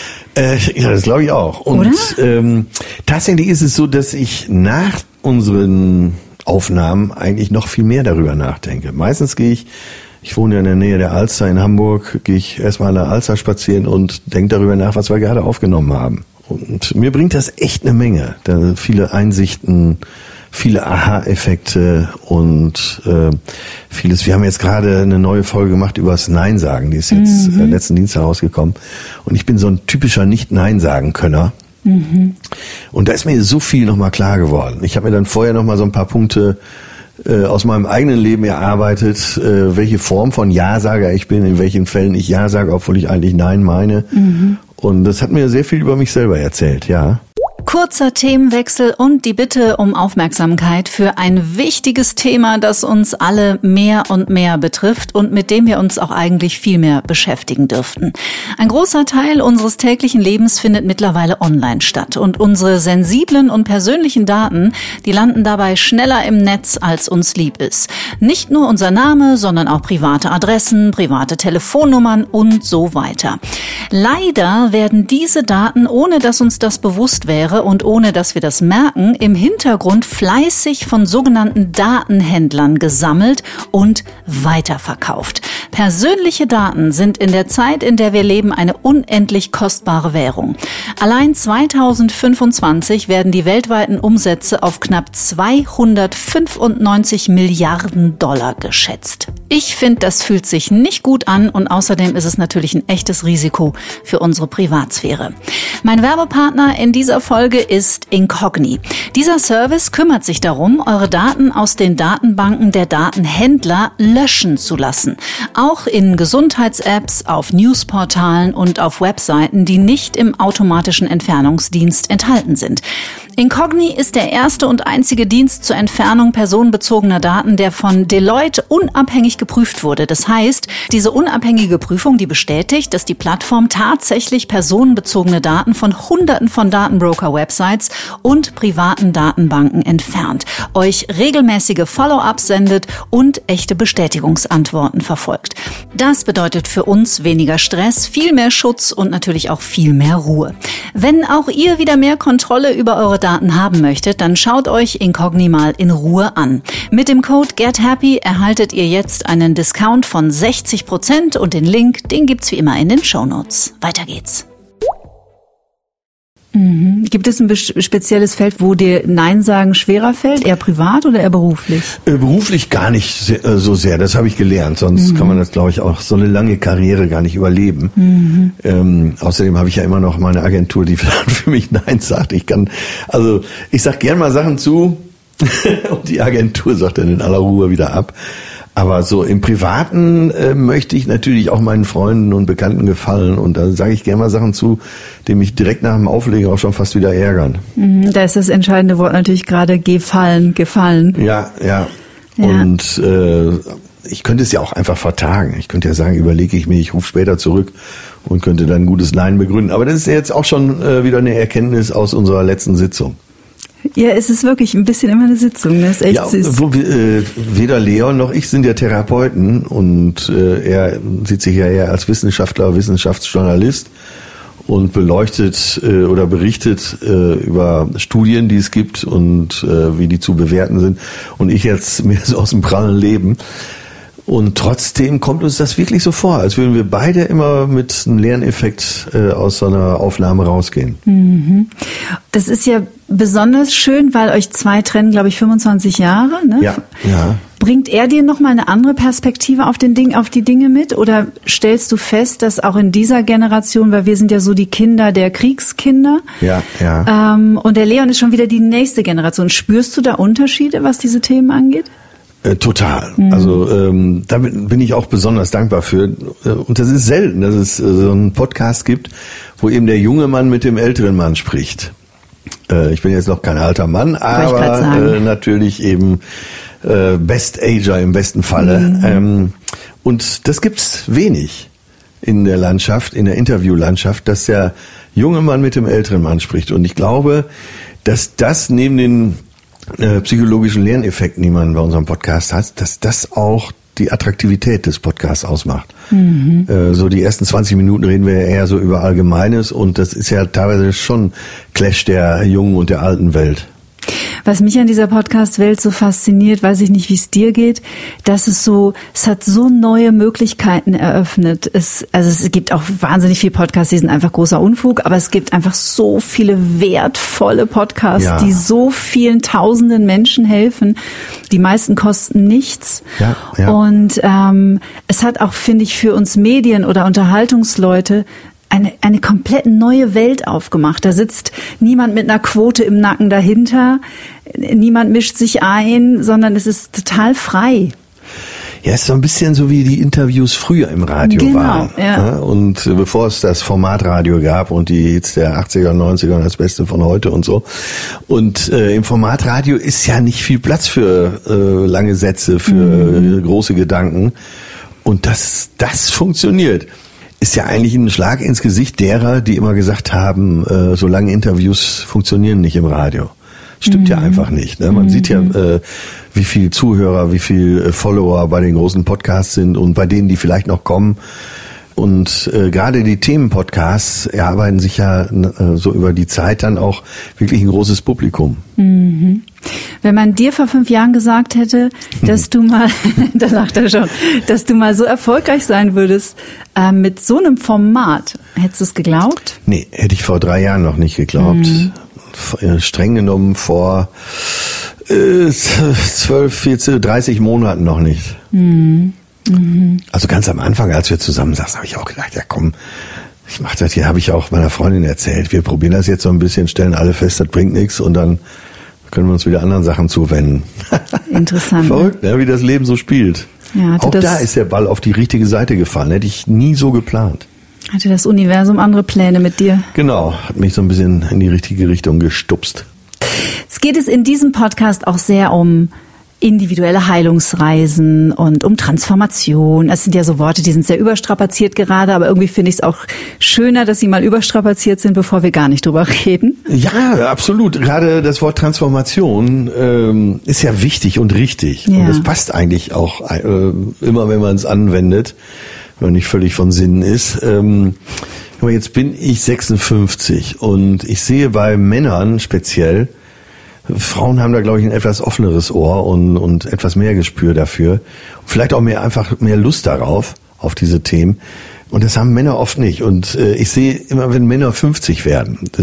Ja, das glaube ich auch. Und tatsächlich ist es so, dass ich nach unseren Aufnahmen eigentlich noch viel mehr darüber nachdenke. Meistens ich wohne ja in der Nähe der Alster in Hamburg, gehe ich erstmal an der Alster spazieren und denke darüber nach, was wir gerade aufgenommen haben. Und mir bringt das echt eine Menge. Da viele Einsichten, viele Aha-Effekte und vieles. Wir haben jetzt gerade eine neue Folge gemacht über das Nein sagen. Die ist jetzt letzten Dienstag rausgekommen. Und ich bin so ein typischer Nicht-Nein-Sagen-Könner. Und da ist mir so viel nochmal klar geworden. Ich habe mir dann vorher nochmal so ein paar Punkte aus meinem eigenen Leben erarbeitet, welche Form von Ja-Sager ich bin, in welchen Fällen ich Ja sage, obwohl ich eigentlich Nein meine. Und das hat mir sehr viel über mich selber erzählt, ja. Kurzer Themenwechsel und die Bitte um Aufmerksamkeit für ein wichtiges Thema, das uns alle mehr und mehr betrifft und mit dem wir uns auch eigentlich viel mehr beschäftigen dürften. Ein großer Teil unseres täglichen Lebens findet mittlerweile online statt und unsere sensiblen und persönlichen Daten, die landen dabei schneller im Netz, als uns lieb ist. Nicht nur unser Name, sondern auch private Adressen, private Telefonnummern und so weiter. Leider werden diese Daten, ohne dass uns das bewusst wäre, und ohne dass wir das merken, im Hintergrund fleißig von sogenannten Datenhändlern gesammelt und weiterverkauft. Persönliche Daten sind in der Zeit, in der wir leben, eine unendlich kostbare Währung. Allein 2025 werden die weltweiten Umsätze auf knapp 295 Milliarden Dollar geschätzt. Ich finde, das fühlt sich nicht gut an und außerdem ist es natürlich ein echtes Risiko für unsere Privatsphäre. Mein Werbepartner in dieser Folge ist Incogni. Dieser Service kümmert sich darum, eure Daten aus den Datenbanken der Datenhändler löschen zu lassen. Auch in Gesundheits-Apps, auf Newsportalen und auf Webseiten, die nicht im automatischen Entfernungsdienst enthalten sind. Incogni ist der erste und einzige Dienst zur Entfernung personenbezogener Daten, der von Deloitte unabhängig geprüft wurde. Das heißt, diese unabhängige Prüfung, die bestätigt, dass die Plattform tatsächlich personenbezogene Daten von Hunderten von Datenbroker-Websites und privaten Datenbanken entfernt, euch regelmäßige Follow-ups sendet und echte Bestätigungsantworten verfolgt. Das bedeutet für uns weniger Stress, viel mehr Schutz und natürlich auch viel mehr Ruhe. Wenn auch ihr wieder mehr Kontrolle über eure Daten haben möchtet, dann schaut euch Incogni mal in Ruhe an. Mit dem Code GetHappy erhaltet ihr jetzt einen Discount von 60% und den Link, den gibt's wie immer in den Shownotes. Weiter geht's. Gibt es ein spezielles Feld, wo dir Nein sagen schwerer fällt? Eher privat oder eher beruflich? Beruflich gar nicht so sehr, das habe ich gelernt. Sonst kann man das, glaube ich, auch so eine lange Karriere gar nicht überleben. Außerdem habe ich ja immer noch meine Agentur, die für mich Nein sagt. Ich sage gern mal Sachen zu und die Agentur sagt dann in aller Ruhe wieder ab. Aber so im Privaten möchte ich natürlich auch meinen Freunden und Bekannten gefallen. Und da sage ich gerne mal Sachen zu, die mich direkt nach dem Auflegen auch schon fast wieder ärgern. Da ist das entscheidende Wort natürlich gerade gefallen. Ja. Und ich könnte es ja auch einfach vertagen. Ich könnte ja sagen, überlege ich mir, ich rufe später zurück und könnte dann ein gutes Nein begründen. Aber das ist jetzt auch schon wieder eine Erkenntnis aus unserer letzten Sitzung. Ja, es ist wirklich ein bisschen immer eine Sitzung, das ist echt süß. Weder Leon noch ich sind ja Therapeuten und er sieht sich ja eher als Wissenschaftler, Wissenschaftsjournalist und beleuchtet oder berichtet über Studien, die es gibt und wie die zu bewerten sind. Und ich jetzt mehr so aus dem prallen Leben. Und trotzdem kommt uns das wirklich so vor, als würden wir beide immer mit einem Lerneffekt aus so einer Aufnahme rausgehen. Das ist ja besonders schön, weil euch zwei trennen, glaube ich, 25 Jahre. Ne? Ja. Bringt er dir nochmal eine andere Perspektive auf die Dinge mit? Oder stellst du fest, dass auch in dieser Generation, weil wir sind ja so die Kinder der Kriegskinder. Ja. Und der Leon ist schon wieder die nächste Generation. Spürst du da Unterschiede, was diese Themen angeht? Total. Also damit bin ich auch besonders dankbar für. Und das ist selten, dass es so einen Podcast gibt, wo eben der junge Mann mit dem älteren Mann spricht. Ich bin jetzt noch kein alter Mann, aber natürlich eben Best Ager im besten Falle. Und das gibt's wenig in der Landschaft, in der Interviewlandschaft, dass der junge Mann mit dem älteren Mann spricht. Und ich glaube, dass das neben den psychologischen Lerneffekten, die man bei unserem Podcast hat, dass das auch die Attraktivität des Podcasts ausmacht. So die ersten 20 Minuten reden wir ja eher so über Allgemeines und das ist ja teilweise schon Clash der jungen und der alten Welt. Was mich an dieser Podcast-Welt so fasziniert, weiß ich nicht, wie es dir geht, dass es hat so neue Möglichkeiten eröffnet. Es gibt auch wahnsinnig viele Podcasts, die sind einfach großer Unfug, aber es gibt einfach so viele wertvolle Podcasts, die so vielen tausenden Menschen helfen. Die meisten kosten nichts. Ja. Und es hat auch, finde ich, für uns Medien oder Unterhaltungsleute eine komplett neue Welt aufgemacht. Da sitzt niemand mit einer Quote im Nacken dahinter, niemand mischt sich ein, sondern es ist total frei. Ja, es ist so ein bisschen so wie die Interviews früher im Radio waren. Ja. Und bevor es das Formatradio gab und die Hits der 80er, 90er und das Beste von heute und so. Und im Formatradio ist ja nicht viel Platz für lange Sätze, für große Gedanken. Und das funktioniert. Ist ja eigentlich ein Schlag ins Gesicht derer, die immer gesagt haben, so lange Interviews funktionieren nicht im Radio. Stimmt ja einfach nicht. Ne? Man sieht ja, wie viel Zuhörer, wie viel Follower bei den großen Podcasts sind und bei denen, die vielleicht noch kommen. Und gerade die Themenpodcasts erarbeiten sich ja so über die Zeit dann auch wirklich ein großes Publikum. Wenn man dir vor 5 Jahren gesagt hätte, dass du mal, da lacht er schon, dass du mal so erfolgreich sein würdest mit so einem Format, hättest du es geglaubt? Nee, hätte ich vor 3 Jahren noch nicht geglaubt. Streng genommen vor 12, 14, 30 Monaten noch nicht. Also ganz am Anfang, als wir zusammen saßen, habe ich auch gedacht, ja komm, ich mache das hier, habe ich auch meiner Freundin erzählt. Wir probieren das jetzt so ein bisschen, stellen alle fest, das bringt nichts und dann können wir uns wieder anderen Sachen zuwenden. Interessant. Verrückt, ne, wie das Leben so spielt. Ja, auch da ist der Ball auf die richtige Seite gefallen. Hätte ich nie so geplant. Hatte das Universum andere Pläne mit dir? Genau, hat mich so ein bisschen in die richtige Richtung gestupst. Jetzt geht es in diesem Podcast auch sehr um individuelle Heilungsreisen und um Transformation. Das sind ja so Worte, die sind sehr überstrapaziert gerade, aber irgendwie finde ich es auch schöner, dass sie mal überstrapaziert sind, bevor wir gar nicht drüber reden. Ja, absolut. Gerade das Wort Transformation ist ja wichtig und richtig. Ja. Und das passt eigentlich auch immer, wenn man es anwendet, wenn man nicht völlig von Sinnen ist. Aber jetzt bin ich 56 und ich sehe bei Männern speziell, Frauen haben da, glaube ich, ein etwas offeneres Ohr und etwas mehr Gespür dafür. Vielleicht auch einfach mehr Lust darauf, auf diese Themen. Und das haben Männer oft nicht. Und ich sehe immer, wenn Männer 50 werden, das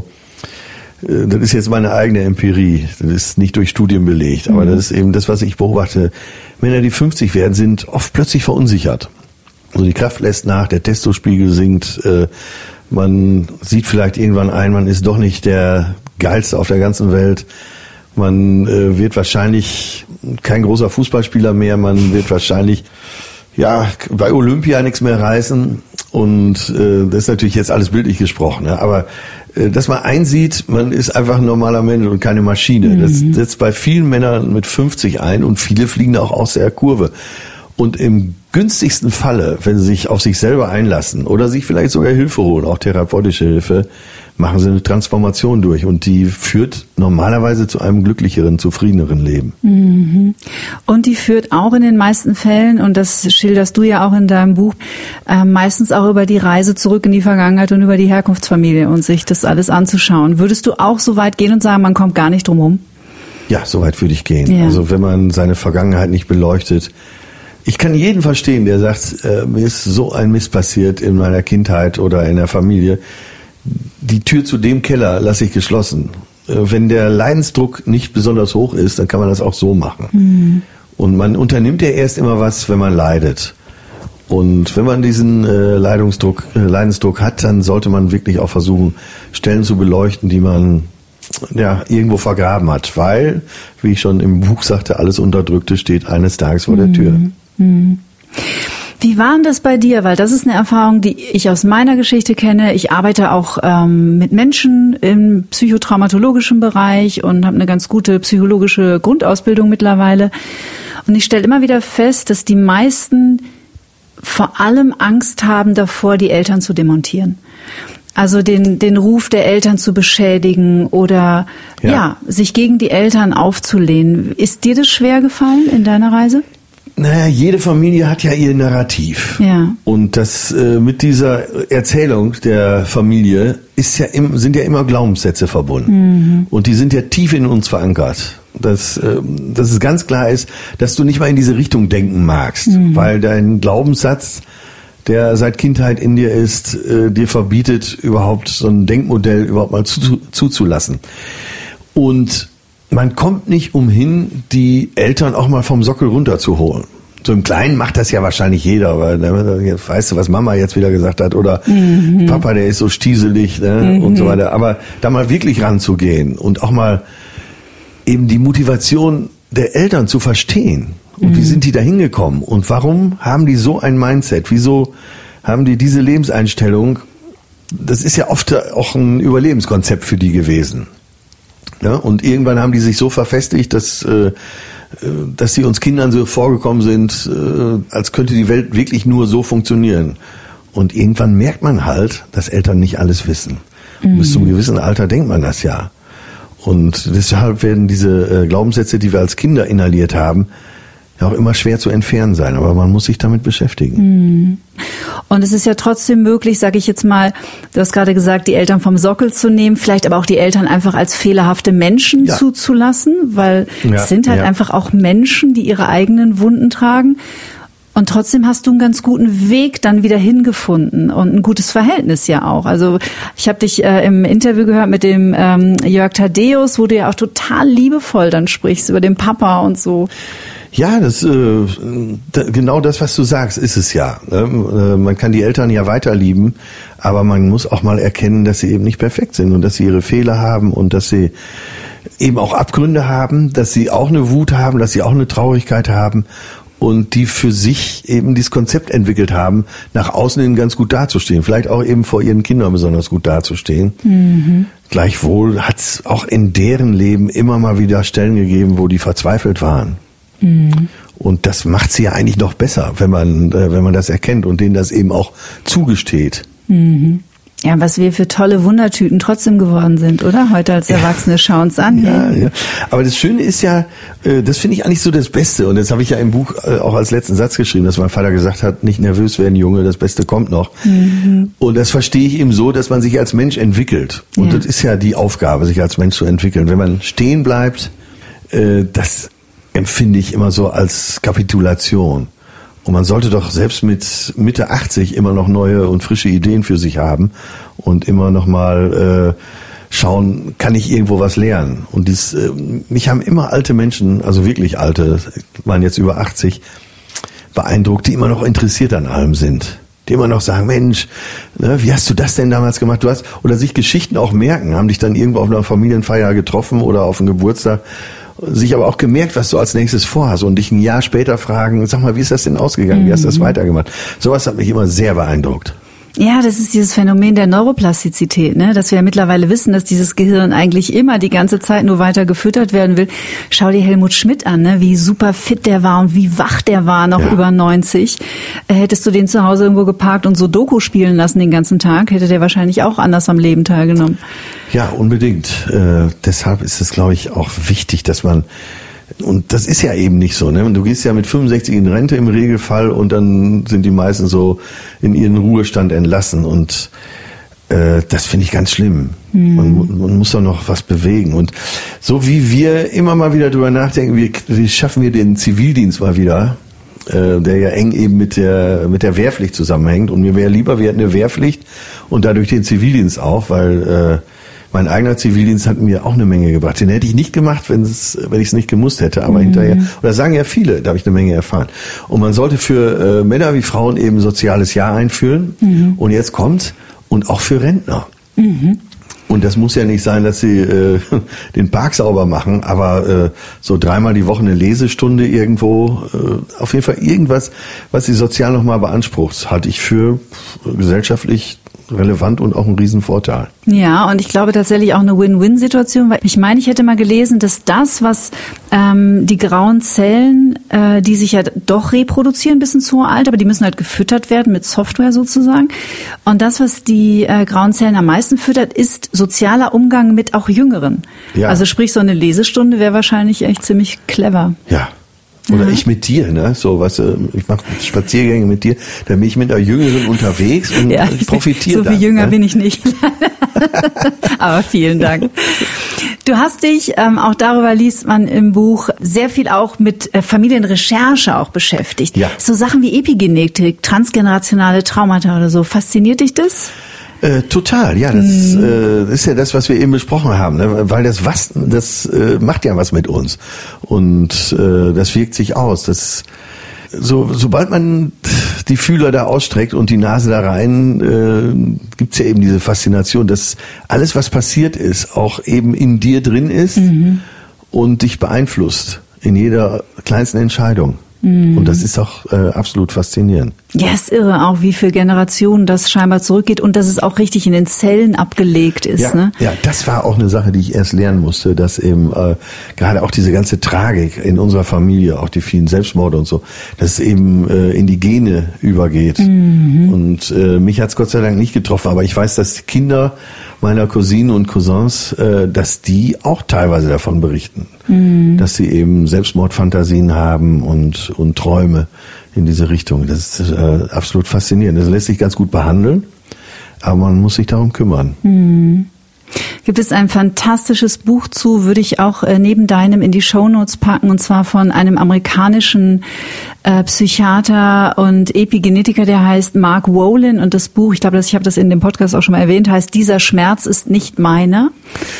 ist jetzt meine eigene Empirie. Das ist nicht durch Studien belegt, aber das ist eben das, was ich beobachte. Männer, die 50 werden, sind oft plötzlich verunsichert. Also die Kraft lässt nach, der Testospiegel sinkt, man sieht vielleicht irgendwann ein, man ist doch nicht der Geilste auf der ganzen Welt. Man wird wahrscheinlich kein großer Fußballspieler mehr. Man wird wahrscheinlich bei Olympia nichts mehr reißen. Und das ist natürlich jetzt alles bildlich gesprochen. Ja, aber dass man einsieht, man ist einfach ein normaler Mensch und keine Maschine. Das setzt bei vielen Männern mit 50 ein und viele fliegen auch aus der Kurve. Und im günstigsten Falle, wenn sie sich auf sich selber einlassen oder sich vielleicht sogar Hilfe holen, auch therapeutische Hilfe, machen sie eine Transformation durch und die führt normalerweise zu einem glücklicheren, zufriedeneren Leben. Und die führt auch in den meisten Fällen, und das schilderst du ja auch in deinem Buch, meistens auch über die Reise zurück in die Vergangenheit und über die Herkunftsfamilie und sich das alles anzuschauen. Würdest du auch so weit gehen und sagen, man kommt gar nicht drum rum? Ja, so weit würde ich gehen. Ja. Also wenn man seine Vergangenheit nicht beleuchtet. Ich kann jeden verstehen, der sagt, mir ist so ein Mist passiert in meiner Kindheit oder in der Familie. Die Tür zu dem Keller lasse ich geschlossen. Wenn der Leidensdruck nicht besonders hoch ist, dann kann man das auch so machen. Und man unternimmt ja erst immer was, wenn man leidet. Und wenn man diesen Leidensdruck hat, dann sollte man wirklich auch versuchen, Stellen zu beleuchten, die man irgendwo vergraben hat, weil, wie ich schon im Buch sagte, alles Unterdrückte steht eines Tages vor der Tür. Wie war denn das bei dir? Weil das ist eine Erfahrung, die ich aus meiner Geschichte kenne. Ich arbeite auch mit Menschen im psychotraumatologischen Bereich und habe eine ganz gute psychologische Grundausbildung mittlerweile. Und ich stelle immer wieder fest, dass die meisten vor allem Angst haben davor, die Eltern zu demontieren. Also den Ruf der Eltern zu beschädigen oder sich gegen die Eltern aufzulehnen. Ist dir das schwer gefallen in deiner Reise? Naja, jede Familie hat ja ihr Narrativ. Ja. Und das mit dieser Erzählung der Familie sind ja immer Glaubenssätze verbunden. Und die sind ja tief in uns verankert. Dass es ganz klar ist, dass du nicht mal in diese Richtung denken magst, weil dein Glaubenssatz, der seit Kindheit in dir ist, dir verbietet, überhaupt so ein Denkmodell überhaupt mal zuzulassen. Und man kommt nicht umhin, die Eltern auch mal vom Sockel runterzuholen. So im Kleinen macht das ja wahrscheinlich jeder, weil weißt du, was Mama jetzt wieder gesagt hat oder Papa, der ist so stieselig, ne, und so weiter. Aber da mal wirklich ranzugehen und auch mal eben die Motivation der Eltern zu verstehen. Und wie sind die da hingekommen? Und warum haben die so ein Mindset? Wieso haben die diese Lebenseinstellung? Das ist ja oft auch ein Überlebenskonzept für die gewesen. Ja, und irgendwann haben die sich so verfestigt, dass sie uns Kindern so vorgekommen sind, als könnte die Welt wirklich nur so funktionieren. Und irgendwann merkt man halt, dass Eltern nicht alles wissen. Bis zu einem gewissen Alter denkt man das ja. Und deshalb werden diese Glaubenssätze, die wir als Kinder inhaliert haben, ja auch immer schwer zu entfernen sein, aber man muss sich damit beschäftigen. Und es ist ja trotzdem möglich, sage ich jetzt mal, du hast gerade gesagt, die Eltern vom Sockel zu nehmen, vielleicht aber auch die Eltern einfach als fehlerhafte Menschen zuzulassen, weil es sind halt einfach auch Menschen, die ihre eigenen Wunden tragen. Und trotzdem hast du einen ganz guten Weg dann wieder hingefunden und ein gutes Verhältnis ja auch. Also ich habe dich im Interview gehört mit dem Jörg Thaddeus, wo du ja auch total liebevoll dann sprichst über den Papa und so. Ja, genau das, was du sagst, ist es ja. Man kann die Eltern ja weiter lieben, aber man muss auch mal erkennen, dass sie eben nicht perfekt sind und dass sie ihre Fehler haben und dass sie eben auch Abgründe haben, dass sie auch eine Wut haben, dass sie auch eine Traurigkeit haben und die für sich eben dieses Konzept entwickelt haben, nach außen hin ganz gut dazustehen, vielleicht auch eben vor ihren Kindern besonders gut dazustehen. Gleichwohl hat es auch in deren Leben immer mal wieder Stellen gegeben, wo die verzweifelt waren. Und das macht sie ja eigentlich noch besser, wenn man das erkennt und denen das eben auch zugesteht. Ja, was wir für tolle Wundertüten trotzdem geworden sind, oder? Heute als Erwachsene schauen es an. Ja. Aber das Schöne ist ja, das finde ich eigentlich so das Beste. Und das habe ich ja im Buch auch als letzten Satz geschrieben, dass mein Vater gesagt hat, nicht nervös werden, Junge, das Beste kommt noch. Und das verstehe ich eben so, dass man sich als Mensch entwickelt. Und das ist ja die Aufgabe, sich als Mensch zu entwickeln. Wenn man stehen bleibt, das empfinde ich immer so als Kapitulation. Und man sollte doch selbst mit Mitte 80 immer noch neue und frische Ideen für sich haben und immer noch mal schauen, kann ich irgendwo was lernen? Und mich haben immer alte Menschen, also wirklich alte, waren jetzt über 80, beeindruckt, die immer noch interessiert an allem sind. Die immer noch sagen, Mensch, ne, wie hast du das denn damals gemacht? Oder sich Geschichten auch merken, haben dich dann irgendwo auf einer Familienfeier getroffen oder auf einem Geburtstag, sich aber auch gemerkt, was du als nächstes vorhast und dich ein Jahr später fragen, sag mal, wie ist das denn ausgegangen? Wie hast du das weitergemacht? Sowas hat mich immer sehr beeindruckt. Ja, das ist dieses Phänomen der Neuroplastizität, ne? Dass wir ja mittlerweile wissen, dass dieses Gehirn eigentlich immer die ganze Zeit nur weiter gefüttert werden will. Schau dir Helmut Schmidt an, ne? Wie super fit der war und wie wach der war, noch über 90. Hättest du den zu Hause irgendwo geparkt und so Doku spielen lassen den ganzen Tag, hätte der wahrscheinlich auch anders am Leben teilgenommen. Ja, unbedingt. Deshalb ist es, glaube ich, auch wichtig, dass man, und das ist ja eben nicht so, ne? Du gehst ja mit 65 in Rente im Regelfall und dann sind die meisten so in ihren Ruhestand entlassen und das finde ich ganz schlimm. Man muss doch noch was bewegen. Und so wie wir immer mal wieder drüber nachdenken, wie schaffen wir den Zivildienst mal wieder, der ja eng eben mit der Wehrpflicht zusammenhängt. Und mir wäre lieber, wir hätten eine Wehrpflicht und dadurch den Zivildienst auch, weil mein eigener Zivildienst hat mir auch eine Menge gebracht. Den hätte ich nicht gemacht, wenn ich es nicht gemusst hätte. Aber hinterher, oder sagen ja viele, da habe ich eine Menge erfahren. Und man sollte für Männer wie Frauen eben soziales Jahr einführen. Und jetzt kommt, und auch für Rentner. Und das muss ja nicht sein, dass sie den Park sauber machen, aber so 3-mal die Woche eine Lesestunde irgendwo, auf jeden Fall irgendwas, was sie sozial nochmal beansprucht, halte ich für gesellschaftlich relevant und auch ein Riesenvorteil. Ja, und ich glaube tatsächlich auch eine Win-Win-Situation, weil ich meine, ich hätte mal gelesen, dass das, was die grauen Zellen, die sich ja doch reproduzieren bis ins hohe Alter, aber die müssen halt gefüttert werden mit Software sozusagen. Und das, was die grauen Zellen am meisten füttert, ist sozialer Umgang mit auch Jüngeren. Ja. Also sprich, so eine Lesestunde wäre wahrscheinlich echt ziemlich clever. Ja. Oder ich mit dir, ne? So, weißt du, ich mache Spaziergänge mit dir, dann bin ich mit einer Jüngeren unterwegs und ich profitiere. So viel jünger bin ich nicht. Aber vielen Dank. Du hast dich, auch darüber liest man im Buch, sehr viel auch mit Familienrecherche auch beschäftigt. Ja. So Sachen wie Epigenetik, transgenerationale Traumata oder so. Fasziniert dich das? Total, ja, das ist ja das, was wir eben besprochen haben, ne? Weil das macht ja was mit uns und das wirkt sich aus. Sobald man die Fühler da ausstreckt und die Nase da rein, gibt's ja eben diese Faszination, dass alles, was passiert ist, auch eben in dir drin ist und dich beeinflusst in jeder kleinsten Entscheidung. Und das ist auch absolut faszinierend. Ja, ist irre auch, wie viele Generationen das scheinbar zurückgeht und dass es auch richtig in den Zellen abgelegt ist. Ja, ne? Ja, das war auch eine Sache, die ich erst lernen musste, dass eben gerade auch diese ganze Tragik in unserer Familie, auch die vielen Selbstmorde und so, dass es eben in die Gene übergeht. Und mich hat's Gott sei Dank nicht getroffen, aber ich weiß, dass die Kinder meiner Cousinen und Cousins, dass die auch teilweise davon berichten, dass sie eben Selbstmordfantasien haben und Träume in diese Richtung. Das ist absolut faszinierend. Das lässt sich ganz gut behandeln, aber man muss sich darum kümmern. Gibt es ein fantastisches Buch zu, würde ich auch neben deinem in die Shownotes packen, und zwar von einem amerikanischen Psychiater und Epigenetiker, der heißt Mark Wolin, und das Buch, ich glaube, ich habe das in dem Podcast auch schon mal erwähnt, heißt "Dieser Schmerz ist nicht meiner".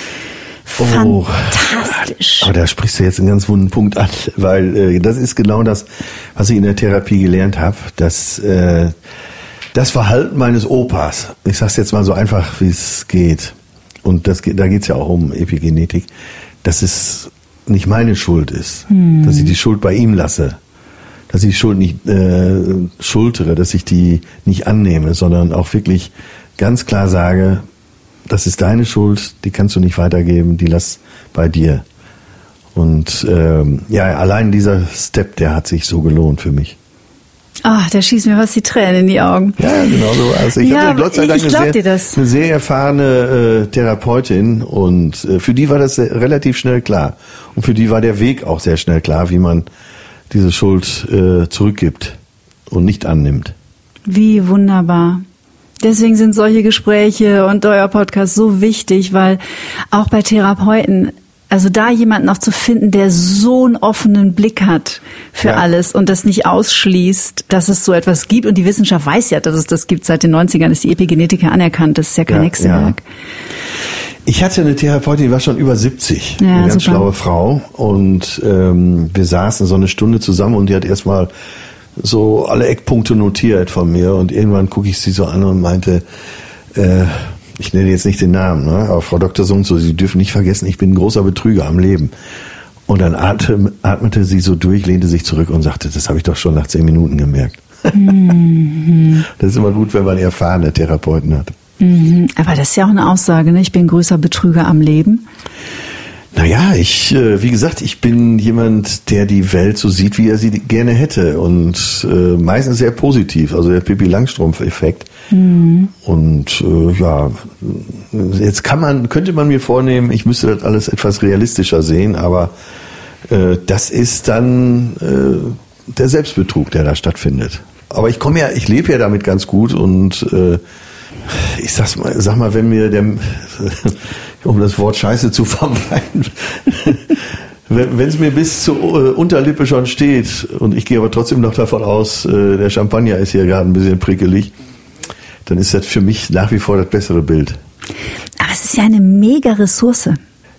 Fantastisch. Aber da sprichst du jetzt einen ganz wunden Punkt an, weil das ist genau das, was ich in der Therapie gelernt habe, dass das Verhalten meines Opas, ich sag's jetzt mal so einfach, wie es geht, und da geht's ja auch um Epigenetik, dass es nicht meine Schuld ist, dass ich die Schuld bei ihm lasse, dass ich die Schuld nicht schultere, dass ich die nicht annehme, sondern auch wirklich ganz klar sage, das ist deine Schuld, die kannst du nicht weitergeben, die lass bei dir. Und allein dieser Step, der hat sich so gelohnt für mich. Ach, da schießen mir was die Tränen in die Augen. Ja, genau so. Also ich hatte Gott sei Dank eine sehr erfahrene Therapeutin, und für die war das relativ schnell klar. Und für die war der Weg auch sehr schnell klar, wie man diese Schuld zurückgibt und nicht annimmt. Wie wunderbar. Deswegen sind solche Gespräche und euer Podcast so wichtig, weil auch bei Therapeuten, also da jemanden noch zu finden, der so einen offenen Blick hat für alles und das nicht ausschließt, dass es so etwas gibt. Und die Wissenschaft weiß ja, dass es das gibt. Seit den 90ern ist die Epigenetik anerkannt. Das ist ja kein Hexenwerk. Ja. Ich hatte eine Therapeutin, die war schon über 70, eine ganz schlaue Frau. Und wir saßen so eine Stunde zusammen und die hat erstmal so alle Eckpunkte notiert von mir, und irgendwann gucke ich sie so an und meinte, ich nenne jetzt nicht den Namen, ne, aber Frau Dr. So, Sie dürfen nicht vergessen, ich bin ein großer Betrüger am Leben. Und dann atmete sie so durch, lehnte sich zurück und sagte, das habe ich doch schon nach 10 Minuten gemerkt. Das ist immer gut, wenn man erfahrene Therapeuten hat. Aber das ist ja auch eine Aussage, ne? Ich bin ein größer Betrüger am Leben. Naja, wie gesagt, ich bin jemand, der die Welt so sieht, wie er sie gerne hätte, und meistens sehr positiv, also der Pippi-Langstrumpf-Effekt. Und jetzt könnte man mir vornehmen, ich müsste das alles etwas realistischer sehen, aber das ist dann der Selbstbetrug, der da stattfindet. Aber ich lebe ja damit ganz gut, und ich sag mal, wenn mir um das Wort Scheiße zu vermeiden, wenn es mir bis zur Unterlippe schon steht, und ich gehe aber trotzdem noch davon aus, der Champagner ist hier gerade ein bisschen prickelig, dann ist das für mich nach wie vor das bessere Bild. Aber es ist ja eine mega Ressource.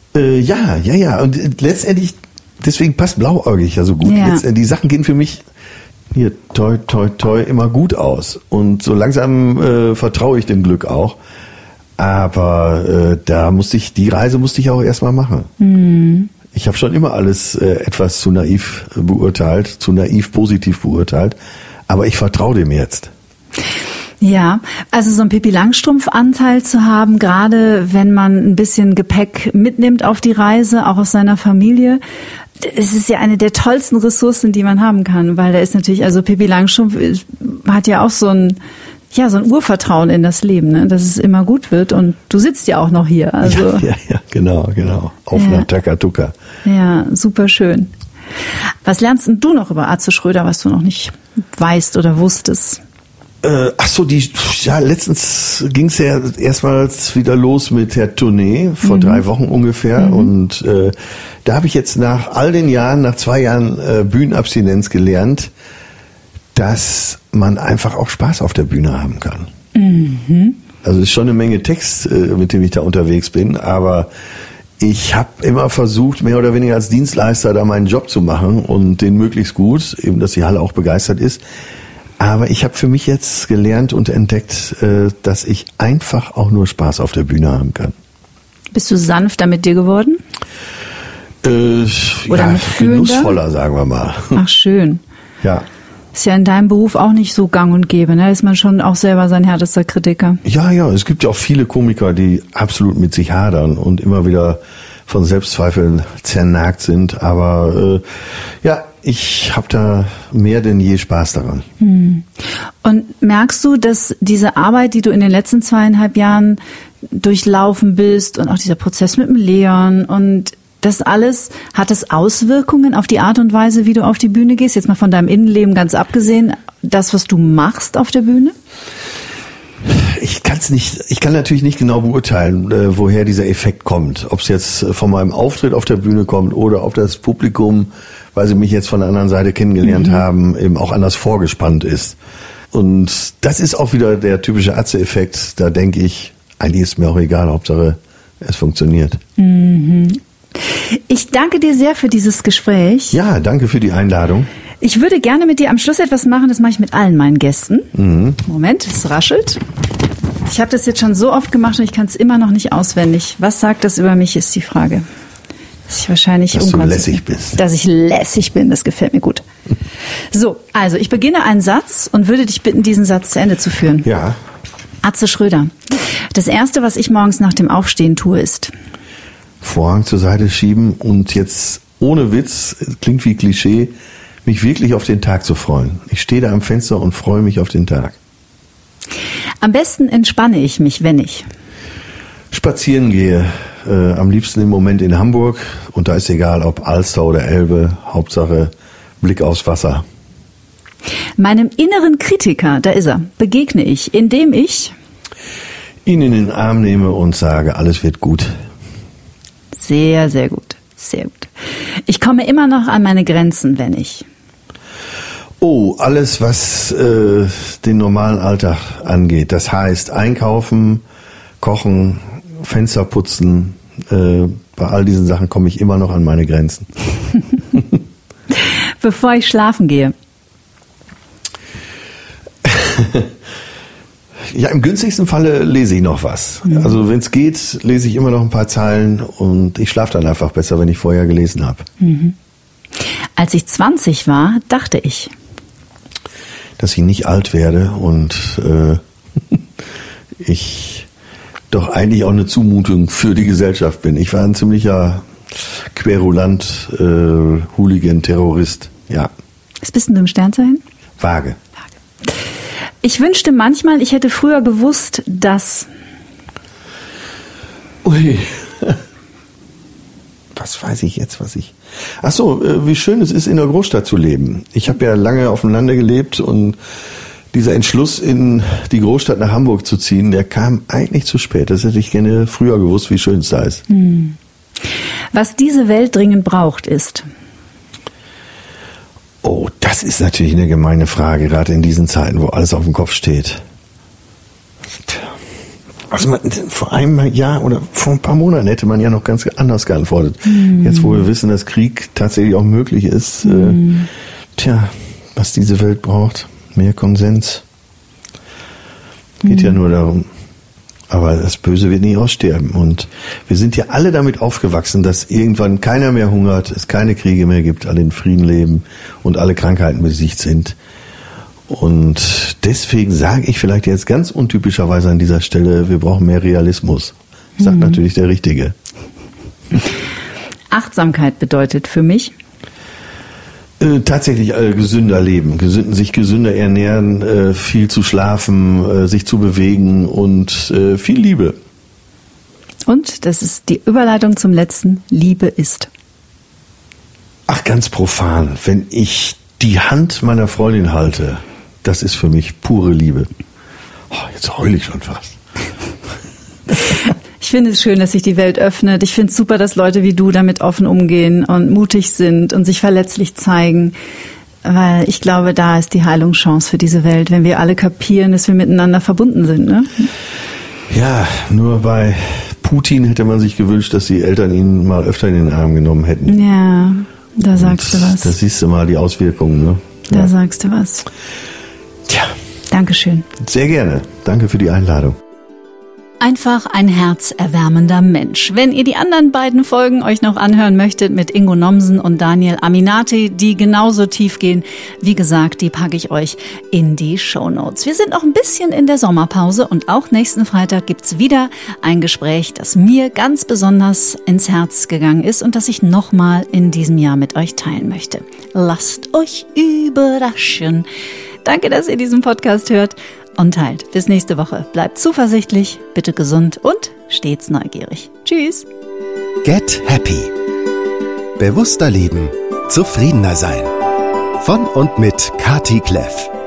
Ja. Und letztendlich, deswegen passt blauäugig ja so gut. Ja. Die Sachen gehen für mich hier toi immer gut aus. Und so langsam vertraue ich dem Glück auch. Aber die Reise musste ich auch erstmal machen. Ich habe schon immer alles etwas zu naiv beurteilt, zu naiv positiv beurteilt, aber ich vertraue dem jetzt. Ja, also so ein Pippi-Langstrumpf-Anteil zu haben, gerade wenn man ein bisschen Gepäck mitnimmt auf die Reise, auch aus seiner Familie, es ist ja eine der tollsten Ressourcen, die man haben kann, weil da ist natürlich, also Pippi Langstrumpf hat ja auch so ein Urvertrauen in das Leben, ne? Dass es immer gut wird, und du sitzt ja auch noch hier. Also ja, genau. Auf einer Takatuka. Ja, super schön. Was lernst denn du noch über Atze Schröder, was du noch nicht weißt oder wusstest? Letztens ging es ja erstmals wieder los mit der Tournee, vor 3 Wochen ungefähr. Und da habe ich jetzt nach all den Jahren, nach 2 Jahren Bühnenabstinenz gelernt, dass man einfach auch Spaß auf der Bühne haben kann. Also es ist schon eine Menge Text, mit dem ich da unterwegs bin, aber ich habe immer versucht, mehr oder weniger als Dienstleister da meinen Job zu machen und den möglichst gut, eben dass die Halle auch begeistert ist. Aber ich habe für mich jetzt gelernt und entdeckt, dass ich einfach auch nur Spaß auf der Bühne haben kann. Bist du sanfter mit dir geworden? Oder genussvoller, sagen wir mal. Ach, schön. Ja. Ist ja in deinem Beruf auch nicht so gang und gäbe, ne? Ist man schon auch selber sein härtester Kritiker. Ja, es gibt ja auch viele Komiker, die absolut mit sich hadern und immer wieder von Selbstzweifeln zernagt sind. Aber ich habe da mehr denn je Spaß daran. Und merkst du, dass diese Arbeit, die du in den letzten 2,5 Jahren durchlaufen bist, und auch dieser Prozess mit dem Leon und das alles, hat es Auswirkungen auf die Art und Weise, wie du auf die Bühne gehst? Jetzt mal von deinem Innenleben ganz abgesehen, das, was du machst auf der Bühne? Ich kann natürlich nicht genau beurteilen, woher dieser Effekt kommt. Ob es jetzt von meinem Auftritt auf der Bühne kommt oder ob das Publikum, weil sie mich jetzt von der anderen Seite kennengelernt haben, eben auch anders vorgespannt ist. Und das ist auch wieder der typische Atze-Effekt. Da denke ich, eigentlich ist mir auch egal, Hauptsache es funktioniert. Ich danke dir sehr für dieses Gespräch. Ja, danke für die Einladung. Ich würde gerne mit dir am Schluss etwas machen, das mache ich mit allen meinen Gästen. Moment, es raschelt. Ich habe das jetzt schon so oft gemacht und ich kann es immer noch nicht auswendig. Was sagt das über mich, ist die Frage. Dass ich wahrscheinlich dass du lässig bist. Dass ich lässig bin, das gefällt mir gut. So, also ich beginne einen Satz und würde dich bitten, diesen Satz zu Ende zu führen. Ja. Atze Schröder. Das Erste, was ich morgens nach dem Aufstehen tue, ist Vorhang zur Seite schieben und jetzt ohne Witz, klingt wie Klischee, mich wirklich auf den Tag zu freuen. Ich stehe da am Fenster und freue mich auf den Tag. Am besten entspanne ich mich, wenn ich spazieren gehe. Am liebsten im Moment in Hamburg. Und da ist egal, ob Alster oder Elbe. Hauptsache Blick aufs Wasser. Meinem inneren Kritiker, da ist er, begegne ich, indem ich ihn in den Arm nehme und sage, alles wird gut. Sehr, sehr gut. Sehr gut. Ich komme immer noch an meine Grenzen, wenn ich alles, was den normalen Alltag angeht. Das heißt, einkaufen, kochen, Fenster putzen. Bei all diesen Sachen komme ich immer noch an meine Grenzen. Bevor ich schlafen gehe. Ja, im günstigsten Falle lese ich noch was. Also wenn es geht, lese ich immer noch ein paar Zeilen und ich schlafe dann einfach besser, wenn ich vorher gelesen habe. Als ich 20 war, dachte ich, dass ich nicht alt werde und ich doch eigentlich auch eine Zumutung für die Gesellschaft bin. Ich war ein ziemlicher Querulant, Hooligan, Terrorist, ja. Was bist denn du im Sternzeichen? Waage. Ich wünschte manchmal, ich hätte früher gewusst, dass... Ui. Was weiß ich jetzt, Ach so, wie schön es ist, in der Großstadt zu leben. Ich habe ja lange auf dem Lande gelebt und dieser Entschluss, in die Großstadt nach Hamburg zu ziehen, der kam eigentlich zu spät. Das hätte ich gerne früher gewusst, wie schön es da ist. Was diese Welt dringend braucht, ist... Oh, das ist natürlich eine gemeine Frage, gerade in diesen Zeiten, wo alles auf dem Kopf steht. Also vor einem Jahr oder vor ein paar Monaten hätte man ja noch ganz anders geantwortet. Jetzt, wo wir wissen, dass Krieg tatsächlich auch möglich ist, was diese Welt braucht, mehr Konsens. Geht ja nur darum, Aber das Böse wird nie aussterben. Und wir sind ja alle damit aufgewachsen, dass irgendwann keiner mehr hungert, es keine Kriege mehr gibt, alle in Frieden leben und alle Krankheiten besiegt sind. Und deswegen sage ich vielleicht jetzt ganz untypischerweise an dieser Stelle, wir brauchen mehr Realismus. Sagt natürlich der Richtige. Achtsamkeit bedeutet für mich? Tatsächlich gesünder leben, sich gesünder ernähren, viel zu schlafen, sich zu bewegen und viel Liebe. Und das ist die Überleitung zum letzten, Liebe ist. Ach, ganz profan, wenn ich die Hand meiner Freundin halte, das ist für mich pure Liebe. Oh, jetzt heule ich schon fast. Ich finde es schön, dass sich die Welt öffnet. Ich finde es super, dass Leute wie du damit offen umgehen und mutig sind und sich verletzlich zeigen. Weil ich glaube, da ist die Heilungschance für diese Welt, wenn wir alle kapieren, dass wir miteinander verbunden sind. Ne? Ja, nur bei Putin hätte man sich gewünscht, dass die Eltern ihn mal öfter in den Arm genommen hätten. Ja, da sagst du was. Da siehst du mal die Auswirkungen. Ne? Da sagst du was. Tja. Dankeschön. Sehr gerne. Danke für die Einladung. Einfach ein herzerwärmender Mensch. Wenn ihr die anderen beiden Folgen euch noch anhören möchtet mit Ingo Nomsen und Daniel Aminati, die genauso tief gehen, wie gesagt, die packe ich euch in die Shownotes. Wir sind noch ein bisschen in der Sommerpause und auch nächsten Freitag gibt's wieder ein Gespräch, das mir ganz besonders ins Herz gegangen ist und das ich nochmal in diesem Jahr mit euch teilen möchte. Lasst euch überraschen. Danke, dass ihr diesen Podcast hört und teilt. Bis nächste Woche. Bleibt zuversichtlich, bitte gesund und stets neugierig. Tschüss. Get Happy. Bewusster leben, zufriedener sein. Von und mit Kati Kleff.